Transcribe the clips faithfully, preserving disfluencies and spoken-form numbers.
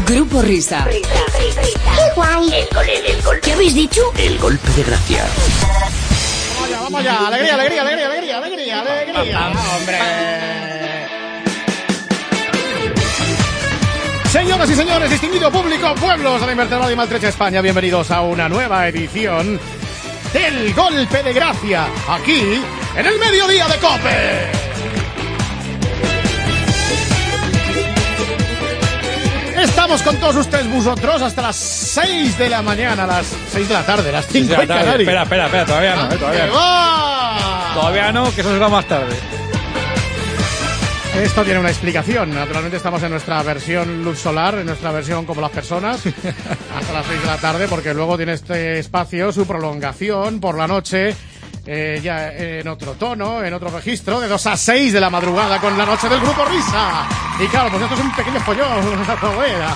Grupo Risa. Risa, risa, risa. ¡Qué guay! El gol, el, el gol. ¿Qué habéis dicho? El golpe de gracia. Vamos allá, vamos allá. Alegría, alegría, alegría, alegría, alegría, alegría. ¡Hombre! Señoras y señores, distinguido público, pueblos de la invertebrada y maltrecha España, bienvenidos a una nueva edición del Golpe de Gracia, aquí, en el mediodía de COPE. Estamos con todos ustedes, vosotros, hasta las seis de la mañana, las seis de la tarde, las cinco de la tarde. Espera, espera, espera, todavía no, eh, todavía no. ¡Va! Todavía no, que eso será más tarde. Esto tiene una explicación. Naturalmente estamos en nuestra versión luz solar, en nuestra versión como las personas, hasta las seis de la tarde, porque luego tiene este espacio su prolongación por la noche, eh, ya en otro tono, en otro registro, de dos a seis de la madrugada con la noche del Grupo Risa. Y claro, pues esto es un pequeño follón, una novela.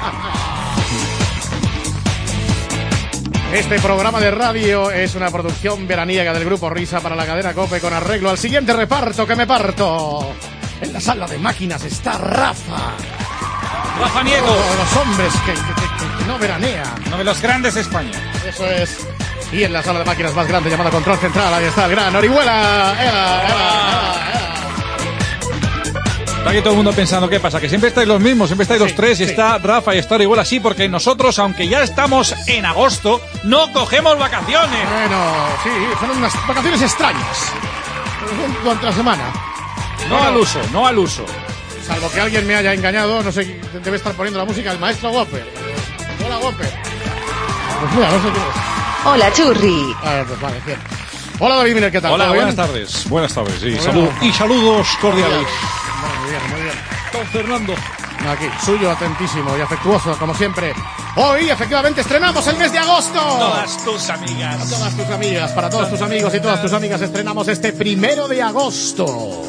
Este programa de radio es una producción veraniega del Grupo Risa para la cadena COPE con arreglo al siguiente reparto que me parto. En la sala de máquinas está Rafa. Rafa Nieto. Oh, los hombres que, que, que, que no veranean. Uno de los grandes de España. Eso es. Y en la sala de máquinas más grande llamada Control Central, ahí está el gran Orihuela. Ela, ela, ela, ela. Está aquí todo el mundo pensando, ¿qué pasa? Que siempre estáis los mismos, siempre estáis Sí, los tres y sí. está Rafa y está Orihuela. Sí, porque nosotros, aunque ya estamos en agosto, no cogemos vacaciones. Bueno, sí, son unas vacaciones extrañas. Durante la semana. No Bueno, al uso, no al uso. salvo que alguien me haya engañado, no sé, debe estar poniendo la música el maestro Whopper. Hola, Whopper. Pues mira, no sé quién es. Hola, Churri. A ver, pues vale, bien. Hola, David Miner, ¿qué tal? Hola, ¿Todo bien? buenas tardes. Buenas tardes, sí. Muy Salud, bien. y saludos cordiales. Bueno, muy bien, muy bien. Don Fernando. Aquí, suyo, atentísimo y afectuoso, como siempre. Hoy, efectivamente, estrenamos el mes de agosto. Todas tus A amigas. todas tus amigas, para todos tus amigos y todas tus amigas, estrenamos este primero de agosto.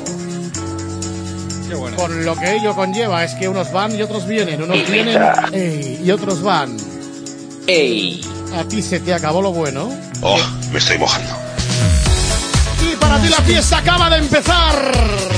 Qué bueno. Con lo que ello conlleva es que unos van y otros vienen, unos vienen ey, y otros van. ¡Ey! A ti se te acabó lo bueno. Oh, me estoy mojando. Y para ti la fiesta acaba de empezar.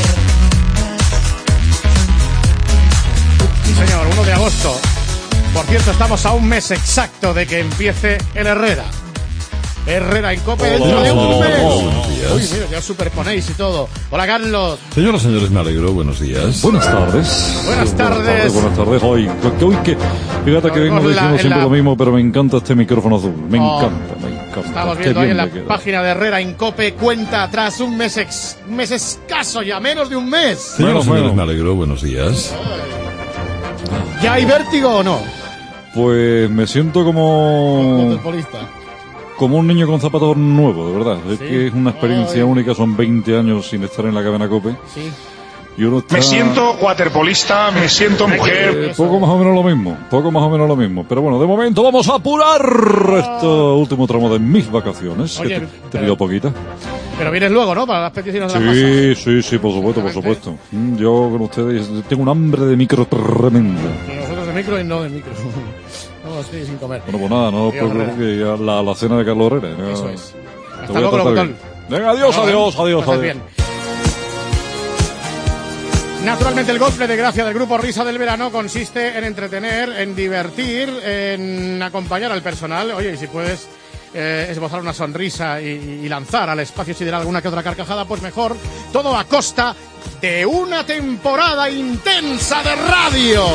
Sí, señor, uno de agosto. Por cierto, estamos a un mes exacto de que empiece el Herrera. Herrera en COPE dentro de un mes. buenos días. Uy, mira, ya superponéis y todo. Hola, Carlos. Señoras y señores, me alegro. Buenos días. Buenas tardes. Buenas tardes. Buenas tardes. Hoy, que hoy que, fíjate que vengo Con la- diciendo en siempre la- lo mismo, pero me encanta este micrófono azul. Me Oh. encanta, me encanta. Estamos Qué viendo ahí en bien la me queda. página de Herrera en COPE, cuenta atrás un mes, ex, un mes escaso ya, menos de un mes. Señoras y Bueno, señores, bueno. me alegro. Buenos días. ¿Ya hay vértigo o no? Pues me siento como Futbolista. como un niño con zapatos nuevos, de verdad. Es Sí. que es una experiencia Ay. única. Son veinte años sin estar en la cadena COPE. Sí. Y uno está, Me siento waterpolista, me siento mujer. eh, poco más o menos lo mismo, poco más o menos lo mismo. Pero bueno, de momento vamos a apurar este último tramo de mis vacaciones, Oye, que te- he tenido poquitas. Pero vienes luego, ¿no? Para las peticiones de la masa. Sí, sí, sí, por supuesto, por supuesto. Mm, Yo con ustedes tengo un hambre de micro tremenda. Y nosotros de micro y no de micro. No, estoy sin comer. Bueno, pues nada, no os Dios, preocupéis que ya la, la cena de Carlos Herrera. ya- Eso es. te Hasta voy a luego, tratar locutor. bien. Venga, adiós, No, adiós, ¿eh? adiós, Pases adiós. bien. Naturalmente el golpe de gracia del Grupo Risa del verano consiste en entretener, en divertir, en acompañar al personal. Oye, y si puedes eh, esbozar una sonrisa y, y lanzar al espacio sideral alguna que otra carcajada, pues mejor. Todo a costa de una temporada intensa de radio.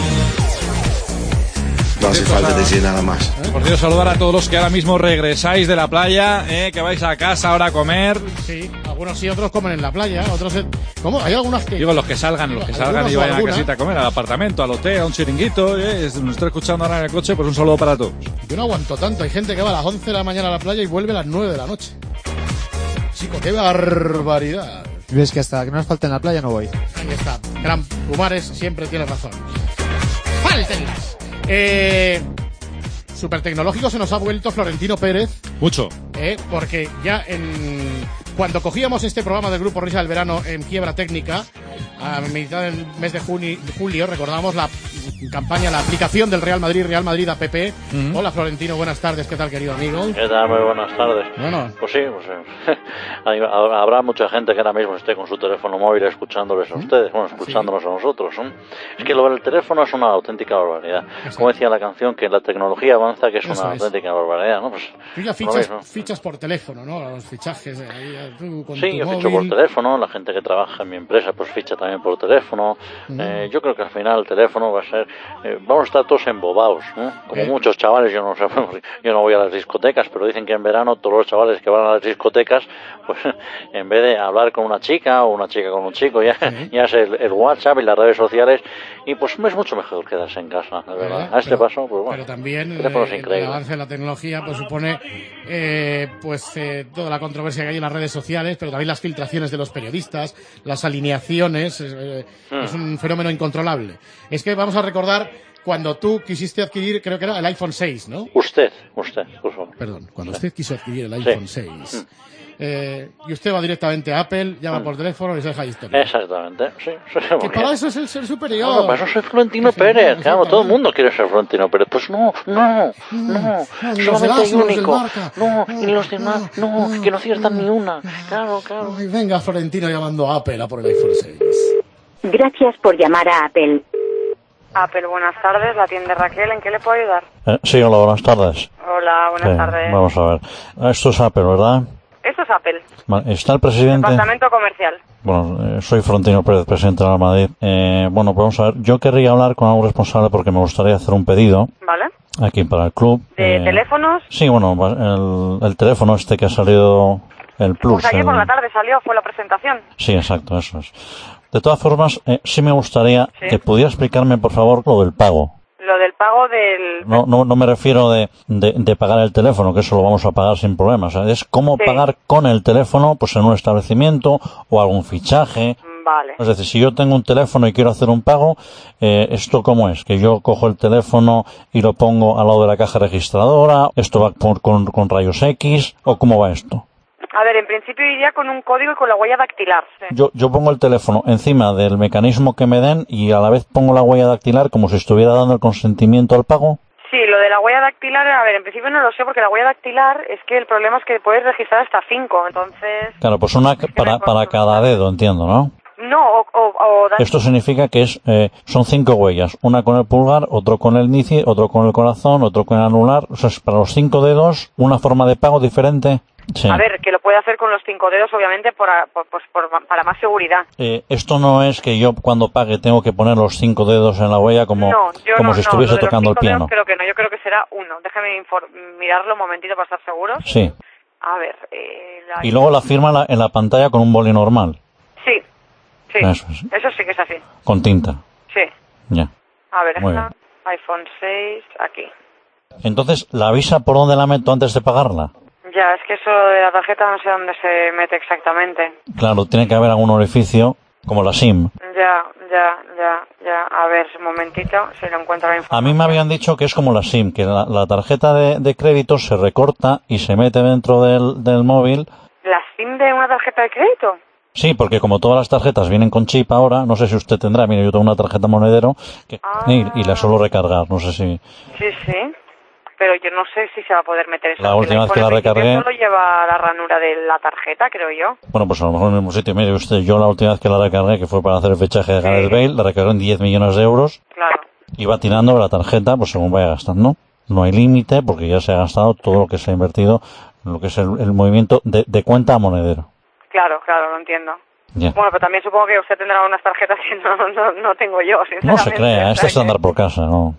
No hace falta decir nada más. Por Dios, saludar a todos los que ahora mismo regresáis de la playa, eh, que vais a casa ahora a comer. Sí, algunos sí, otros comen en la playa, otros... en- ¿Cómo? Hay algunos que... Digo, los que salgan, los que salgan Algunos y o vayan a alguna. casita a comer, al apartamento, al hotel, a un chiringuito, eh, nos está escuchando ahora en el coche, pues un saludo para todos. Yo no aguanto tanto. Hay gente que va a las once de la mañana a la playa y vuelve a las nueve de la noche. Chico, qué barbaridad. Ves que hasta que no nos falte en la playa no voy. Ahí está. Gran Pumares siempre tiene razón. ¡Fáltenlas! Eh, Super tecnológico se nos ha vuelto Florentino Pérez, Mucho. eh, porque ya en... Cuando cogíamos este programa del Grupo Risa del Verano en quiebra técnica, a mitad del mes de junio, julio, recordamos la campaña, la aplicación del Real Madrid, Real Madrid app. Uh-huh. Hola Florentino, buenas tardes, ¿qué tal querido amigo? ¿Qué tal? Muy buenas tardes. Bueno. Pues sí, pues sí. Habrá mucha gente que ahora mismo esté con su teléfono móvil escuchándoles a ustedes, bueno, escuchándonos sí. a nosotros, ¿no? Es que lo del teléfono es una auténtica barbaridad. Eso. Como decía la canción, que la tecnología avanza, que es Eso una es. auténtica barbaridad, ¿no? Pues, tú ya fichas, ¿no? fichas por teléfono, ¿no? Los fichajes, ahí, tú con Sí, tu yo móvil. ficho por teléfono, la gente que trabaja en mi empresa pues ficha también por teléfono. Mm. Eh, yo creo que al final el teléfono va a ser... Eh, vamos a estar todos embobados, ¿no? Como eh. muchos chavales, yo no sé, yo no voy a las discotecas, pero dicen que en verano todos los chavales que van a las discotecas, pues en vez de hablar con una chica o una chica con un chico, ya, ¿Eh? ya es el, el WhatsApp y las redes sociales, y pues es mucho mejor quedarse en casa, de verdad. ¿Eh? A este pero, paso, pues bueno. Pero también eh, el avance de la tecnología pues supone eh, pues eh, toda la controversia que hay en las redes sociales, pero también las filtraciones de los periodistas, las alineaciones, eh, hmm. es un fenómeno incontrolable. Es que vamos a recordar cuando tú quisiste adquirir, creo que era el iPhone seis, ¿no? Usted, usted, por favor. Perdón, cuando usted quiso adquirir el iPhone sí. seis. Hmm. Eh, y usted va directamente a Apple, llama mm. por teléfono y se deja historia. Exactamente, sí. Que para eso es el ser superior. No, para eso soy Florentino Pérez. Claro, todo el mundo quiere ser Florentino Pérez. Pues no, no, no. no ni los demás, único. No, y los demás, no, no, que no ciertan no, ni una. Claro, claro. Ay, venga, Florentino llamando a Apple a por el iPhone seis. Gracias por llamar a Apple. Apple, buenas tardes, la tienda Raquel, ¿en qué le puedo ayudar? Eh, sí, hola, buenas tardes. Hola, buenas sí, tardes. Vamos a ver. Esto es Apple, ¿verdad? Esto es Apple. Vale, ¿está el presidente? Departamento comercial. Bueno, eh, soy Florentino Pérez, presidente de Real Madrid. Eh, bueno, pues vamos a ver. Yo querría hablar con algún responsable porque me gustaría hacer un pedido. Vale. Aquí para el club. ¿De eh, teléfonos? Sí, bueno, el, el teléfono este que ha salido, el Plus. Pues ayer el... por la tarde salió, fue la presentación. Sí, exacto, eso es. De todas formas, eh, sí me gustaría ¿Sí? que pudiera explicarme, por favor, lo del pago. Lo del pago del... No, no, no me refiero de, de, de pagar el teléfono, que eso lo vamos a pagar sin problemas. ¿Sabes? Es cómo sí. pagar con el teléfono, pues en un establecimiento o algún fichaje. Vale. Es decir, si yo tengo un teléfono y quiero hacer un pago, eh, ¿esto cómo es? Que yo cojo el teléfono y lo pongo al lado de la caja registradora, ¿esto va por, con, con rayos X o cómo va esto? A ver, en principio iría con un código y con la huella dactilar. Sí. Yo, yo pongo el teléfono encima del mecanismo que me den y a la vez pongo la huella dactilar como si estuviera dando el consentimiento al pago. Sí, lo de la huella dactilar, a ver, en principio no lo sé porque la huella dactilar es que el problema es que puedes registrar hasta cinco, entonces... Claro, pues una para, para cada dedo, entiendo, ¿no? No, o... o, o Esto significa que es eh, son cinco huellas, una con el pulgar, otro con el índice, otro con el corazón, otro con el anular, o sea, es para los cinco dedos una forma de pago diferente. Sí. A ver, que lo puede hacer con los cinco dedos, obviamente, por, por, pues, por, para más seguridad. Eh, esto no es que yo cuando pague tengo que poner los cinco dedos en la huella como, no, yo como no, si estuviese no, tocando el piano. Dedos creo que no, yo creo que será uno. Déjame mirarlo un momentito para estar seguro. Sí. A ver. Eh, la... Y luego la firma en la, en la pantalla con un boli normal. Sí, sí. Eso, es. Eso sí que es así. Con tinta. Sí. Ya. A ver, Muy está. Bien. iPhone seis, aquí. Entonces, ¿la visa por dónde la meto antes de pagarla? Ya, es que eso de la tarjeta no sé dónde se mete exactamente. Claro, tiene que haber algún orificio, como la SIM. Ya, ya, ya, ya. A ver, un momentito, si lo encuentro la información. A mí me habían dicho que es como la SIM, que la, la tarjeta de, de crédito se recorta y se mete dentro del, del móvil. ¿La SIM de una tarjeta de crédito? Sí, porque como todas las tarjetas vienen con chip ahora, no sé si usted tendrá, mire, yo tengo una tarjeta monedero que, ah. y, y la suelo recargar, no sé si... Sí, sí. Pero yo no sé si se va a poder meter eso. La última vez que la recargué... Solo lleva la ranura de la tarjeta, creo yo. Bueno, pues a lo mejor en el mismo sitio. Mire usted, yo la última vez que la recargué, que fue para hacer el fichaje de sí. Gareth Bale, la recargué en diez millones de euros. Claro. Y va tirando la tarjeta, pues según vaya gastando. No hay límite, porque ya se ha gastado todo lo que se ha invertido en lo que es el, el movimiento de, de cuenta a monedero. Claro, claro, lo entiendo. Yeah. Bueno, pero también supongo que usted tendrá unas tarjetas que no, no, no tengo yo, sinceramente. No se crea, esto es andar por casa, ¿no?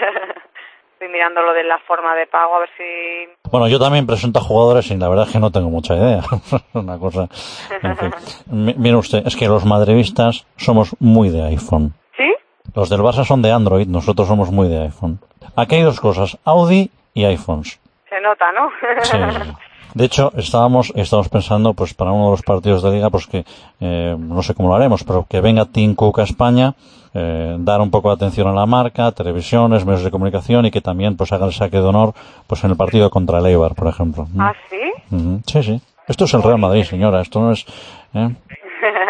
Estoy mirando lo de la forma de pago, a ver si... Bueno, yo también presento a jugadores y la verdad es que no tengo mucha idea. Una cosa... En fin. M- mire usted, es que los madridistas somos muy de iPhone. ¿Sí? Los del Barça son de Android, nosotros somos muy de iPhone. Aquí hay dos cosas, Audi y iPhones. Se nota, ¿no? Sí. De hecho, estábamos estábamos pensando, pues para uno de los partidos de Liga, pues que, eh, no sé cómo lo haremos, pero que venga Tim Cook a España, eh, dar un poco de atención a la marca, televisiones, medios de comunicación y que también pues haga el saque de honor pues en el partido contra el Eibar, por ejemplo. ¿Ah, sí? Uh-huh. Sí, sí. Esto es el Real Madrid, señora, esto no es... ¿eh?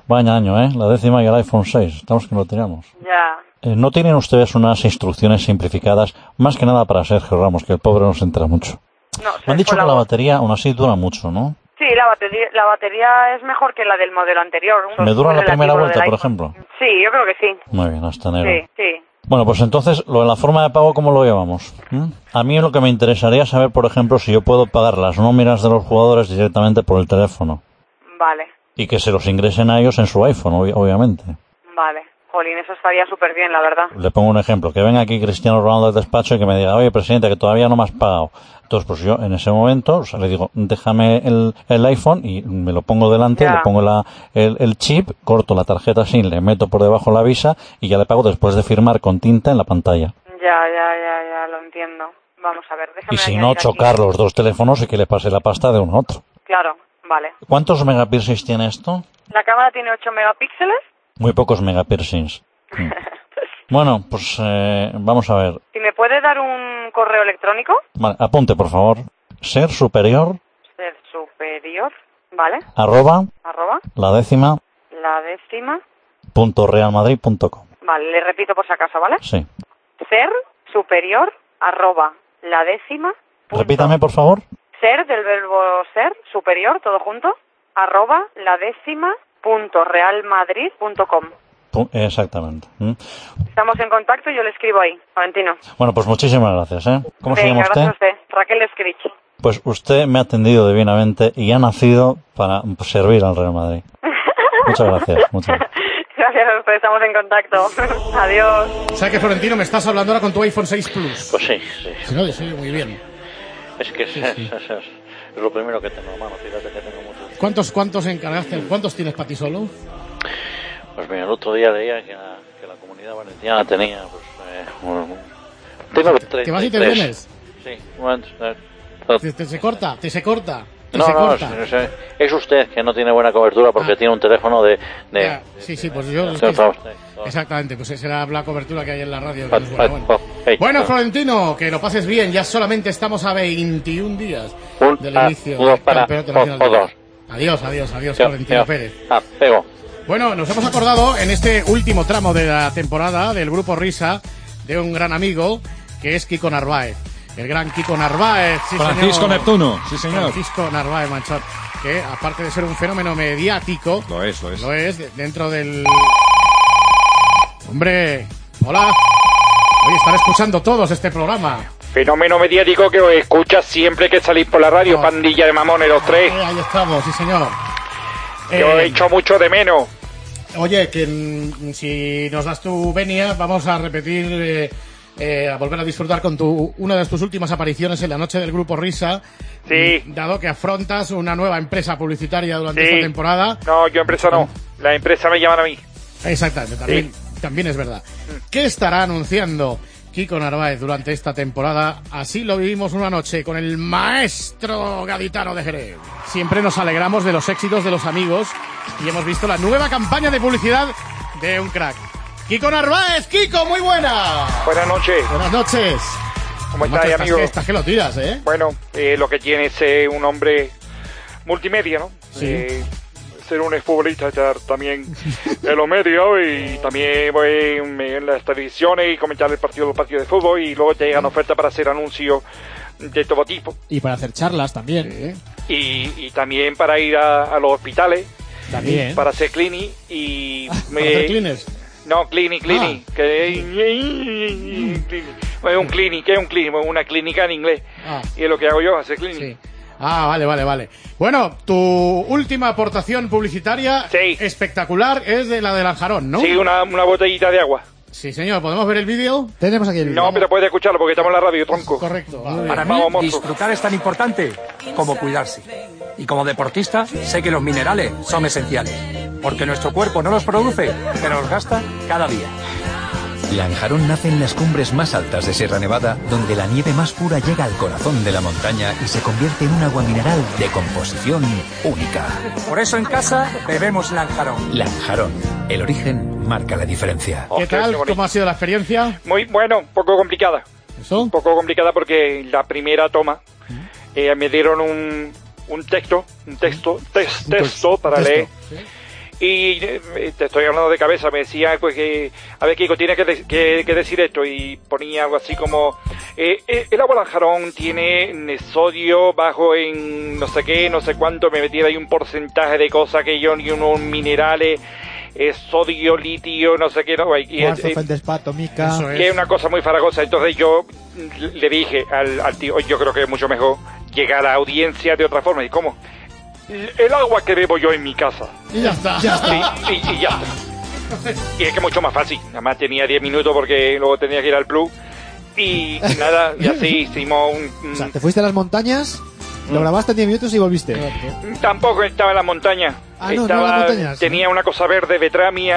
Vaya año, ¿eh? La décima y el iPhone seis. Estamos que lo tiramos. Ya. Eh, ¿No tienen ustedes unas instrucciones simplificadas? Más que nada para Sergio Ramos, que el pobre no se entera mucho. No, Me han dicho que la batería aún así dura mucho, ¿no? Sí, la batería, la batería es mejor que la del modelo anterior. ¿Me dura la primera vuelta, por ejemplo? Sí, yo creo que sí. Muy bien, hasta enero. Sí, sí. Bueno, pues entonces, lo de la forma de pago, ¿cómo lo llevamos? ¿Mm? A mí lo que me interesaría saber, por ejemplo, si yo puedo pagar las nóminas de los jugadores directamente por el teléfono. Vale. Y que se los ingresen a ellos en su iPhone, ob- obviamente. Vale. Jolín, eso estaría súper bien, la verdad. Le pongo un ejemplo, que venga aquí Cristiano Ronaldo del despacho y que me diga, oye, presidente, que todavía no me has pagado. Entonces, pues yo en ese momento, o sea, le digo, déjame el, el iPhone y me lo pongo delante, Ya. le pongo la, el, el chip, corto la tarjeta SIM, le meto por debajo la visa y ya le pago después de firmar con tinta en la pantalla. Ya, ya, ya, ya, lo entiendo. Vamos a ver, déjame Y si añadir no, aquí. chocar los dos teléfonos y que le pase la pasta de uno a otro. Claro, vale. ¿Cuántos megapíxeles tiene esto? La cámara tiene ocho megapíxeles. Muy pocos megapíxeles. Mm. Bueno, pues eh, vamos a ver. ¿Y me puede dar un correo electrónico? Vale, apunte, por favor. Ser superior, Ser superior, ¿vale? arroba, Arroba, la décima, la décima. punto realmadrid punto com. Vale, le repito por si acaso, ¿vale? Sí. Ser superior, arroba, la décima. punto. Repítame, por favor. Ser, del verbo ser, superior, todo junto, arroba, la décima, punto, realmadrid punto com. Pu- Exactamente. ¿Mm? Estamos en contacto y yo le escribo ahí, Valentino. Bueno, pues muchísimas gracias, ¿eh? ¿Cómo se llama Venga, usted? gracias a usted. Raquel Escrich. Pues usted me ha atendido divinamente y ha nacido para servir al Real Madrid. Muchas gracias. Muchas gracias. Gracias a usted, estamos en contacto. Adiós. O sea que, Florentino, me estás hablando ahora con tu iPhone seis Plus. Pues sí, sí. Sí, no, sí, muy bien. Es que es, Sí, sí. es- es- es lo primero que tengo, hermano. Fíjate que tengo muchos. ¿Cuántos, cuántos encargaste? ¿Cuántos tienes para ti solo? Pues mira, el otro día leía que la, que la Comunidad Valenciana tenía, pues, eh, un- tengo treinta y tres. ¿Te vas y te vienes? Sí, un momento, eh, ¿Te, te se corta? ¿Te se corta? ¿Te No, se no, corta? es, es- es usted que no tiene buena cobertura porque Ah. tiene un teléfono de... de Ya, sí, sí, pues yo... es de- que- de- exactamente, pues esa era la cobertura que hay en la radio. que Ah, no es buena, ah, bueno. ah, hey, Bueno, ah. Florentino, que lo pases bien. Ya solamente estamos a veintiún días Un, del ah, inicio dos del para- Campeonato o- Nacional o de dos. Liga. Adiós, adiós, adiós, Yo- Florentino yo- Pérez. Ah, pego. Bueno, nos hemos acordado en este último tramo de la temporada del Grupo Risa de un gran amigo que es Kiko Narváez. El gran Kiko Narváez, sí, Francisco señor. Neptuno, sí señor. Francisco Narváez Manchón, que aparte de ser un fenómeno mediático, Lo es, lo es. lo es de- dentro del... Hombre, hola. Oye, están escuchando todos este programa. Fenómeno mediático que os escucha siempre que salís por la radio, No. pandilla de mamones los tres. Eh, ahí estamos, sí señor. Que os Eh, he hecho mucho de menos. Oye, que mm, si nos das tu venia, vamos a repetir, eh, eh, a volver a disfrutar con tu una de tus últimas apariciones en la noche del Grupo Risa. Sí. Mm, Dado que afrontas una nueva empresa publicitaria durante Sí. esta temporada. No, yo empresa no. La empresa me llaman a mí. Exactamente, también, también es verdad. ¿Qué estará anunciando Kiko Narváez durante esta temporada? Así lo vivimos una noche con el maestro gaditano de Jerez. Siempre nos alegramos de los éxitos de los amigos y hemos visto la nueva campaña de publicidad de un crack. Kiko Narváez, Kiko, muy buena. Buenas noches. Buenas noches. ¿Cómo Macho, estáis, estás amigo? que, estás que lo tiras, ¿eh? Bueno, eh, lo que tiene es ser un hombre multimedia, ¿no? Sí. Eh, ser un exfutbolista, estar también en los medios y también voy en, en las televisiones y comentar el partido, los partidos de fútbol y luego te llegan ofertas para hacer anuncios de todo tipo Y para hacer charlas también. y, y también para ir a, a los hospitales También. para hacer clinic y Para hacer clines. no clinic clinic Ah. que clinic. Es un clinic, ¿qué es un clinic? Una clínica en inglés Ah. y es lo que hago yo, hacer clinic. Sí. Ah, vale, vale, vale. Bueno, tu última aportación publicitaria Sí. espectacular es de la del Anjarón, ¿no? Sí, una, una botellita de agua. Sí, señor. ¿Podemos ver el vídeo? Tenemos aquí el vídeo. No, pero puedes escucharlo porque estamos en la radio, tronco. Correcto. Muy bien. Para mí, Vamos, monstruo. disfrutar es tan importante como cuidarse. Y como deportista, sé que los minerales son esenciales. Porque nuestro cuerpo no los produce, pero los gasta cada día. Lanjarón nace en las cumbres más altas de Sierra Nevada, donde la nieve más pura llega al corazón de la montaña y se convierte en un agua mineral de composición única. Por eso en casa bebemos Lanjarón. Lanjarón, el origen marca la diferencia. ¿Qué tal? bonito. ¿Cómo ha sido la experiencia? Muy bueno, un poco complicada. ¿Eso? Un poco complicada porque la primera toma eh, me dieron un, un texto, un texto, tes- texto para texto, leer. sí. Y eh, te estoy hablando de cabeza, me decía pues que, a ver Kiko, tienes que, de, que, que decir esto, y ponía algo así como, eh, eh, el agua lanjarón tiene sodio bajo en no sé qué, no sé cuánto, me metía ahí un porcentaje de cosas que yo, ni unos minerales, eh, sodio, litio, no sé qué, no, y, Cuarzo, eh, feldespato, mica... es. Que es una cosa muy farragosa. Entonces yo le dije al, al tío, yo creo que es mucho mejor llegar a la audiencia de otra forma. ¿Y cómo? El agua que bebo yo en mi casa. Y ya está. Ya está. Y, y, y ya está. Y es que es mucho más fácil. Nada más tenía diez minutos porque luego tenía que ir al club. Y nada, y así hicimos un... O sea, te fuiste a las montañas, lo grabaste en diez minutos y volviste. Tampoco estaba en la montaña. Ah, no, estaba, no en las montañas. Tenía una cosa verde detrás mía.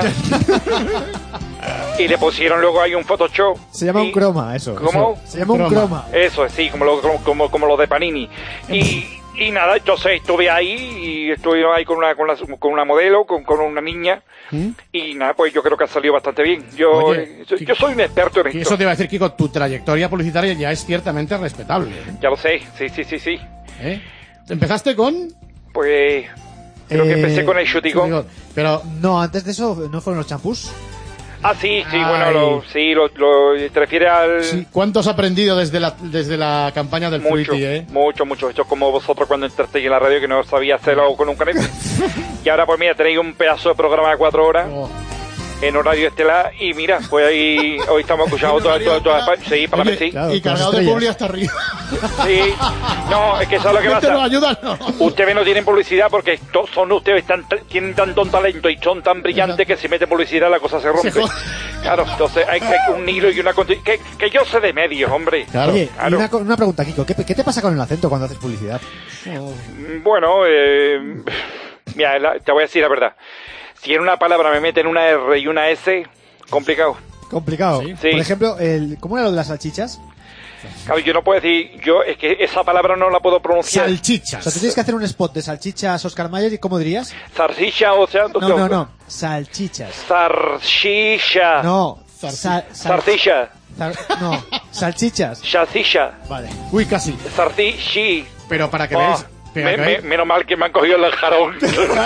Y le pusieron luego ahí un Photoshop. Se llama y... un croma, eso. ¿Cómo? Eso. Se llama un croma. Eso, sí, como lo, como, como lo de Panini. Y... Y nada, entonces estuve ahí y estuve ahí con una con, la, con una modelo, con, con una niña. ¿Mm? Y nada, pues yo creo que ha salido bastante bien. Yo Oye, yo, yo soy un experto en esto. Y eso te iba a decir, Kiko, tu trayectoria publicitaria ya es ciertamente respetable. Ya lo sé, sí, sí, sí, sí. ¿Eh? ¿Empezaste con...? Pues... Creo eh, que empecé con el Shutigon. Pero... No, antes de eso, ¿no fueron los champús? Ah, sí, sí, Ay. bueno, lo, sí, lo, lo, te refieres al... Sí. ¿Cuánto has aprendido desde la, desde la campaña del Mucho, Fruity, eh? mucho, mucho. Esto es como vosotros cuando entrasteis en la radio que no sabía hacerlo con un canepe. Y ahora, pues mira, tenéis un pedazo de programa de cuatro horas. Oh. En horario estelar, y mira, pues ahí hoy estamos escuchando todas toda, toda, toda, sí, para Oye, sí. Claro, y cargado de publi hasta arriba. Sí, no, es que eso es lo que pasa. ¿Te lo ayudan? No. Ustedes no tienen publicidad porque to, son ustedes tan, tienen tanto talento y son tan brillantes que si meten publicidad la cosa se rompe. Se claro, entonces hay, hay un hilo y una que, que yo sé de medios, hombre. Claro. Oye, claro. Y una, una pregunta, Kiko, ¿qué, ¿qué te pasa con el acento cuando haces publicidad? Oh. Bueno, eh, mira, la, te voy a decir la verdad. Si en una palabra me meten una R y una S, complicado. Complicado. Sí. Por ejemplo, el, ¿cómo era lo de las salchichas? Claro, yo no puedo decir, yo es que esa palabra no la puedo pronunciar. Salchichas. O sea, tú tienes que hacer un spot de salchichas Oscar Mayer, ¿y cómo dirías? Salchicha, o sea... No, no, no, salchichas. Salchicha. No, sal, sal, salchicha. Sal, no, salchichas. Salchicha. Vale. Uy, casi. Salchichi. Pero para que oh. veáis... Me, me, menos mal que me han cogido el jarón.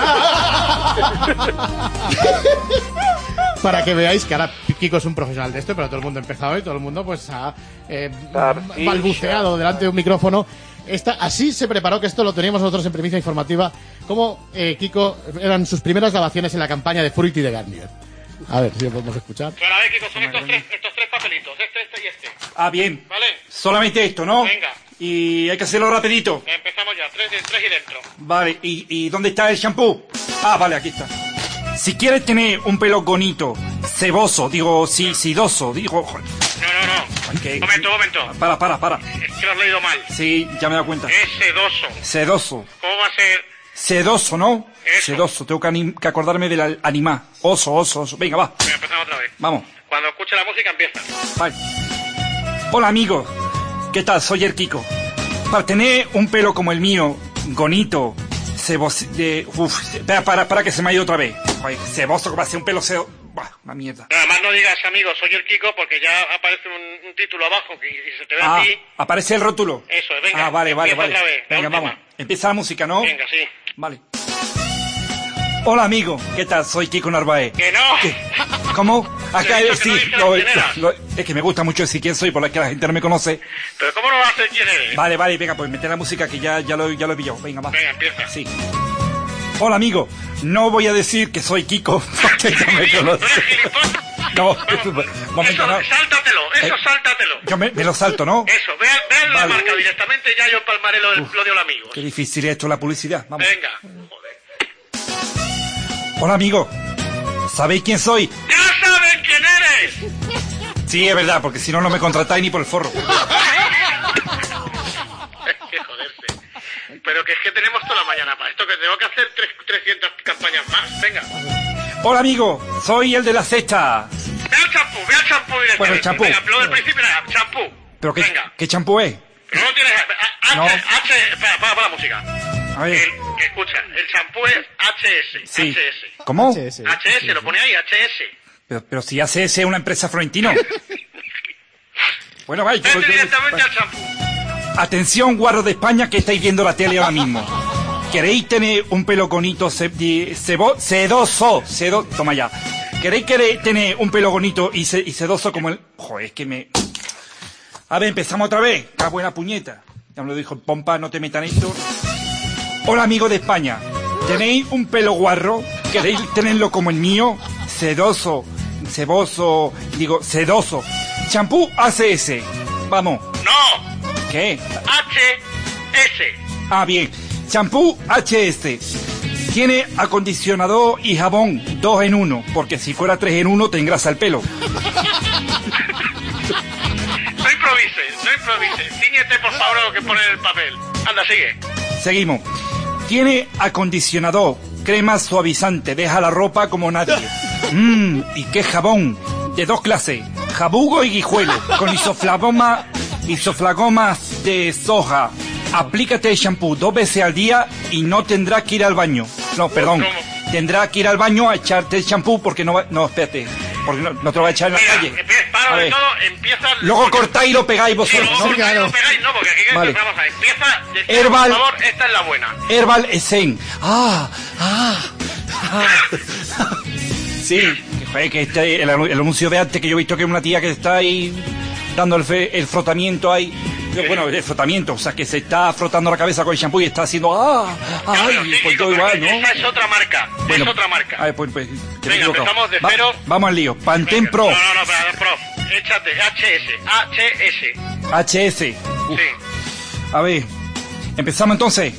Para que veáis que ahora Kiko es un profesional de esto, pero todo el mundo ha empezado y todo el mundo pues ha eh, balbuceado delante de un micrófono. Esta, así se preparó, que esto lo teníamos nosotros en premisa informativa, como eh, Kiko eran sus primeras grabaciones en la campaña de Fruity de Garnier. A ver si lo podemos escuchar. Pero a ver, Kiko, son estos tres, estos tres papelitos, este, este y este. Ah, bien. ¿Vale? Solamente esto, ¿no? Venga. Y hay que hacerlo rapidito. Empezamos ya, tres, tres y dentro. Vale, ¿y, y dónde está el shampoo? Ah, vale, aquí está. Si quieres tener un pelo bonito, ceboso, digo, sí, sidoso, digo... No, no, no. Okay. Momento, momento. Para, para, para. Es que lo has leído mal. Sí, ya me he dado cuenta. Es sedoso. Sedoso. ¿Cómo va a ser? Sedoso, ¿no? Eso. Sedoso, tengo que, anim- que acordarme del animal. Oso, oso, oso. Venga, va. Venga, empezamos otra vez. Vamos. Cuando escuche la música empieza. Vale. Hola, amigo. ¿Qué tal? Soy el Kiko. Para tener un pelo como el mío, bonito, ceboso, de... Uf, espera, para, para que se me ha ido otra vez. Ay, ceboso, va a ser un pelo cebo... Buah, una mierda. Nada más no digas, amigo, soy el Kiko, porque ya aparece un, un título abajo que, y se te ve Ah, a ti. aparece el rótulo. Eso, venga. Ah, vale, vale, vale. Otra vez, la Venga, última. vamos. Empieza la música, ¿no? Venga, sí. Vale. Hola, amigo. ¿Qué tal? Soy Kiko Narváez. ¡Que no! ¿Qué? ¿Cómo? Acá, He dicho que sí. no dijeras lo- quién eras. lo- es que me gusta mucho decir quién soy, por la que la gente no me conoce. ¿Pero cómo no vas a ser quién eres? Vale, vale, venga, pues mete la música que ya, ya, lo, ya lo he pillado. Venga, va. Venga, empieza. Sí. Hola, amigo. No voy a decir que soy Kiko, porque ya me conoce. No, momento, Eso, no. sáltatelo, eso, Eh, sáltatelo. Yo me, me lo salto, ¿no? Eso, vean, vean la Vale. marca directamente, ya yo palmaré lo, del- lo de los amigos. Qué difícil es esto, la publicidad. Vamos. Venga. Hola, amigo. ¿Sabéis quién soy? ¡Ya saben quién eres! Sí, es verdad, porque si no, no me contratáis ni por el forro. Es que joderse. Pero que es que tenemos toda la mañana para esto, que tengo que hacer tres, trescientas campañas más. Venga. Hola, amigo. Soy el de la cesta. Ve al champú, ve al champú directamente. Bueno, el champú. Venga, lo del principio era champú. ¿Pero qué, Venga. qué champú es? Pero no tienes... H, No. H... Espera, para, para la música. A ver. El, que escucha, el champú es H S. Sí. H S. ¿Cómo? H S. H S, lo pone ahí, H S. Pero, pero si hace ese una empresa florentino. Bueno, vaya. yo- Vete yo- directamente al champú. Atención, guarros de España, que estáis viendo la tele ahora mismo. ¿Queréis tener un pelo bonito, se, de- sebo- sedoso? Sedo, toma ya. ¿Queréis querer tener un pelo bonito y, se- y sedoso como el... Joder, es que me... A ver, empezamos otra vez. ¡Qué buena puñeta! Ya me lo dijo el Pompa, no te metan esto. Hola, amigos de España. ¿Tenéis un pelo guarro? ¿Queréis tenerlo como el mío? Sedoso, ceboso, digo, sedoso. Champú A C S. Vamos. No, ¿Qué? H S. Ah, bien. Champú H S. Tiene acondicionador y jabón dos en uno, porque si fuera tres en uno te engrasa el pelo. No improvises, no improvises. Cíñete, por favor, lo que pone en el papel. Anda, sigue. Seguimos. Tiene acondicionador, crema suavizante, deja la ropa como nadie. Mmm, y qué jabón. De dos clases, jabugo y guijuelo, con isoflagoma, isoflagomas de soja. Aplícate el shampoo dos veces al día y no tendrás que ir al baño. No, perdón. Tendrás que ir al baño a echarte el shampoo porque no va... No, espérate. Porque no, no te lo va a echar en la Mira, calle. empieza, para A de ver. todo, empieza... Luego cortáis y lo pegáis Sí, vosotros, luego ¿no? cortáis y lo pegáis, no, porque aquí Vale. empezamos a... Empieza, decid, Herbal. por favor, esta es la buena. Herbal Essen. Ah, ah, ah. Sí, que, joder, que este, el, el anuncio de antes que yo he visto que una tía que está ahí dando el, fe- el frotamiento ahí. Bueno, el frotamiento, o sea, que se está frotando la cabeza con el shampoo y está haciendo ah, ay, Claro, sí, pues chico, todo pero igual, ¿no? esa es otra marca, Bueno, es otra marca. A ver, pues, pues, te he Venga, equivocado. empezamos de Va- cero. Vamos al lío. Pantene Pro, No, no, no, espera, prof. Échate, H S, H S. H S. Uf. Sí, A ver, empezamos entonces.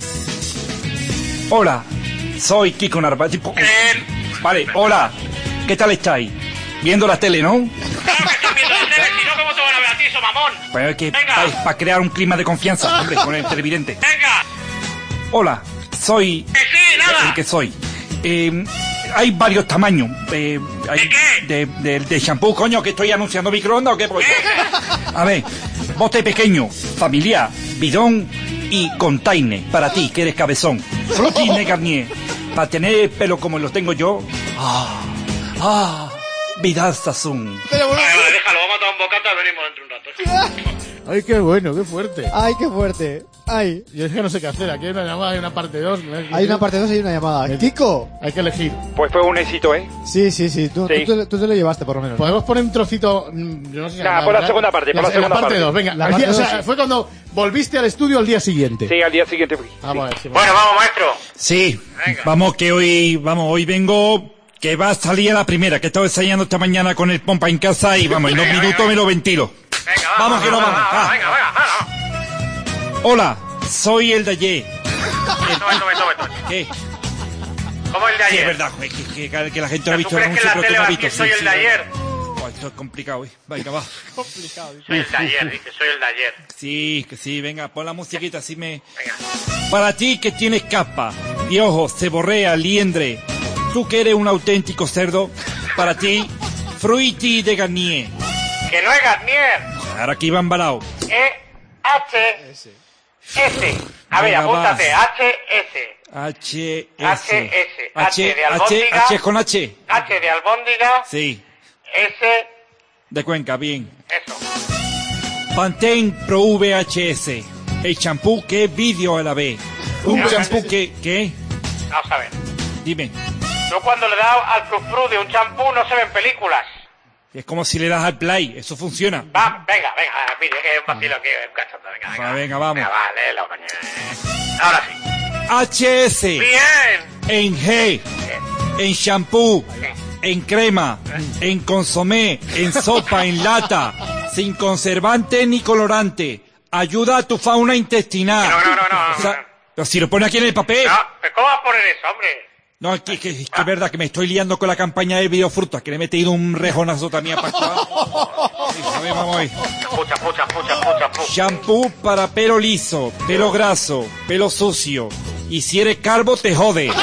sí. Hola, soy Kiko Narváez. Tipo- Vale, hola, ¿qué tal estáis? Viendo la tele, ¿no? Claro que estoy viendo la tele, si no, ¿cómo te van a ver a ti, eso, mamón? Pues es que Venga. para crear un clima de confianza, hombre, con el televidente. Venga. Hola, soy... Que sí, nada. El que soy. Eh, hay varios tamaños. Eh, hay ¿De qué? De, de shampoo, coño, que estoy anunciando microondas o qué. Pues, a ver, bote pequeño, familiar, bidón y container para ti, que eres cabezón. Frutti de Garnier, para tener el pelo como lo tengo yo. Ah, ah, Vidal Sassoon. Vale, vale, déjalo, vamos a tomar un bocata y venimos dentro de un rato. Ay, qué bueno, qué fuerte. Ay, qué fuerte. Ay. Yo es que no sé qué hacer. Aquí hay una llamada, hay una parte dos. Hay una parte dos y hay una llamada. Kiko. Hay que elegir. Pues fue un éxito, ¿eh? Sí, sí, sí. Tú, Sí. tú te- tú te lo llevaste, por lo menos. Podemos poner un trocito. mm, Yo no sé si Nah, la- por la la- segunda parte, por la en segunda parte parte. dos, venga. La Al parte día- o dos, sea, sí. fue cuando volviste al estudio al día siguiente. Sí, al día siguiente fui. Vamos a ver si Bueno, vamos, maestro. Sí, Venga. vamos que hoy, vamos, hoy vengo, que va a salir a la primera, que estaba ensayando esta mañana con el Pompa en casa y vamos, en dos Venga, minutos venga, me lo ventilo. Venga, Vamos, que no vamos. va, Ah. Venga, venga, venga. Hola, soy el de ayer. Momento, momento, momento, momento. ¿Qué? ¿Cómo el de Sí, ayer? es verdad, joder, que, que, que la gente no ha ¿Tú visto el crees que anuncio, la pero tú tele no va has a visto. decir soy Sí, el sí, de ayer? Oh, esto es complicado, eh. Venga, va. Soy el de ayer, dice, soy el de ayer. Sí, que sí, venga, pon la musiquita, así me... Para ti que tienes capa, piojo, ceborrea, liendre, tú que eres un auténtico cerdo, para ti, Fruity de Garnier. Que no es Garnier. Ahora aquí va embalado. E H S. A ver, Venga, apúntate. va. H S. H S. H S. H H, de H, albóndiga. H con H. H de albóndiga. Sí, S. de Cuenca, bien. Eso. Pantene Pro V H S. El champú que es vídeo a la vez. Un Pero, champú pero, que... ¿Qué? Vamos a ver. Dime. Yo cuando le he dado al frufru de un champú no se ven películas. Es como si le das al play. Eso funciona. Va, venga, venga, mire, que es un vacilo aquí, un cachondo, venga, venga. Va, venga, vamos. Venga, va, léelo, coño. Ahora sí. H S. Bien. En G. En shampoo. En crema. En consomé. En sopa. En lata. Sin conservante ni colorante. Ayuda a tu fauna intestinal. No, no, no, no, O sea, pero si lo pone aquí en el papel. No, pero ¿cómo vas a poner eso, hombre? No, es que, que- que es verdad que me estoy liando con la campaña del videofruta, que le he metido un rejonazo también para acá. Sí, a ver, vamos ahí. Pucha, pucha, pucha, pucha, pucha. Shampoo para pelo liso, pelo graso, pelo sucio. Y si eres calvo, te jode. Vamos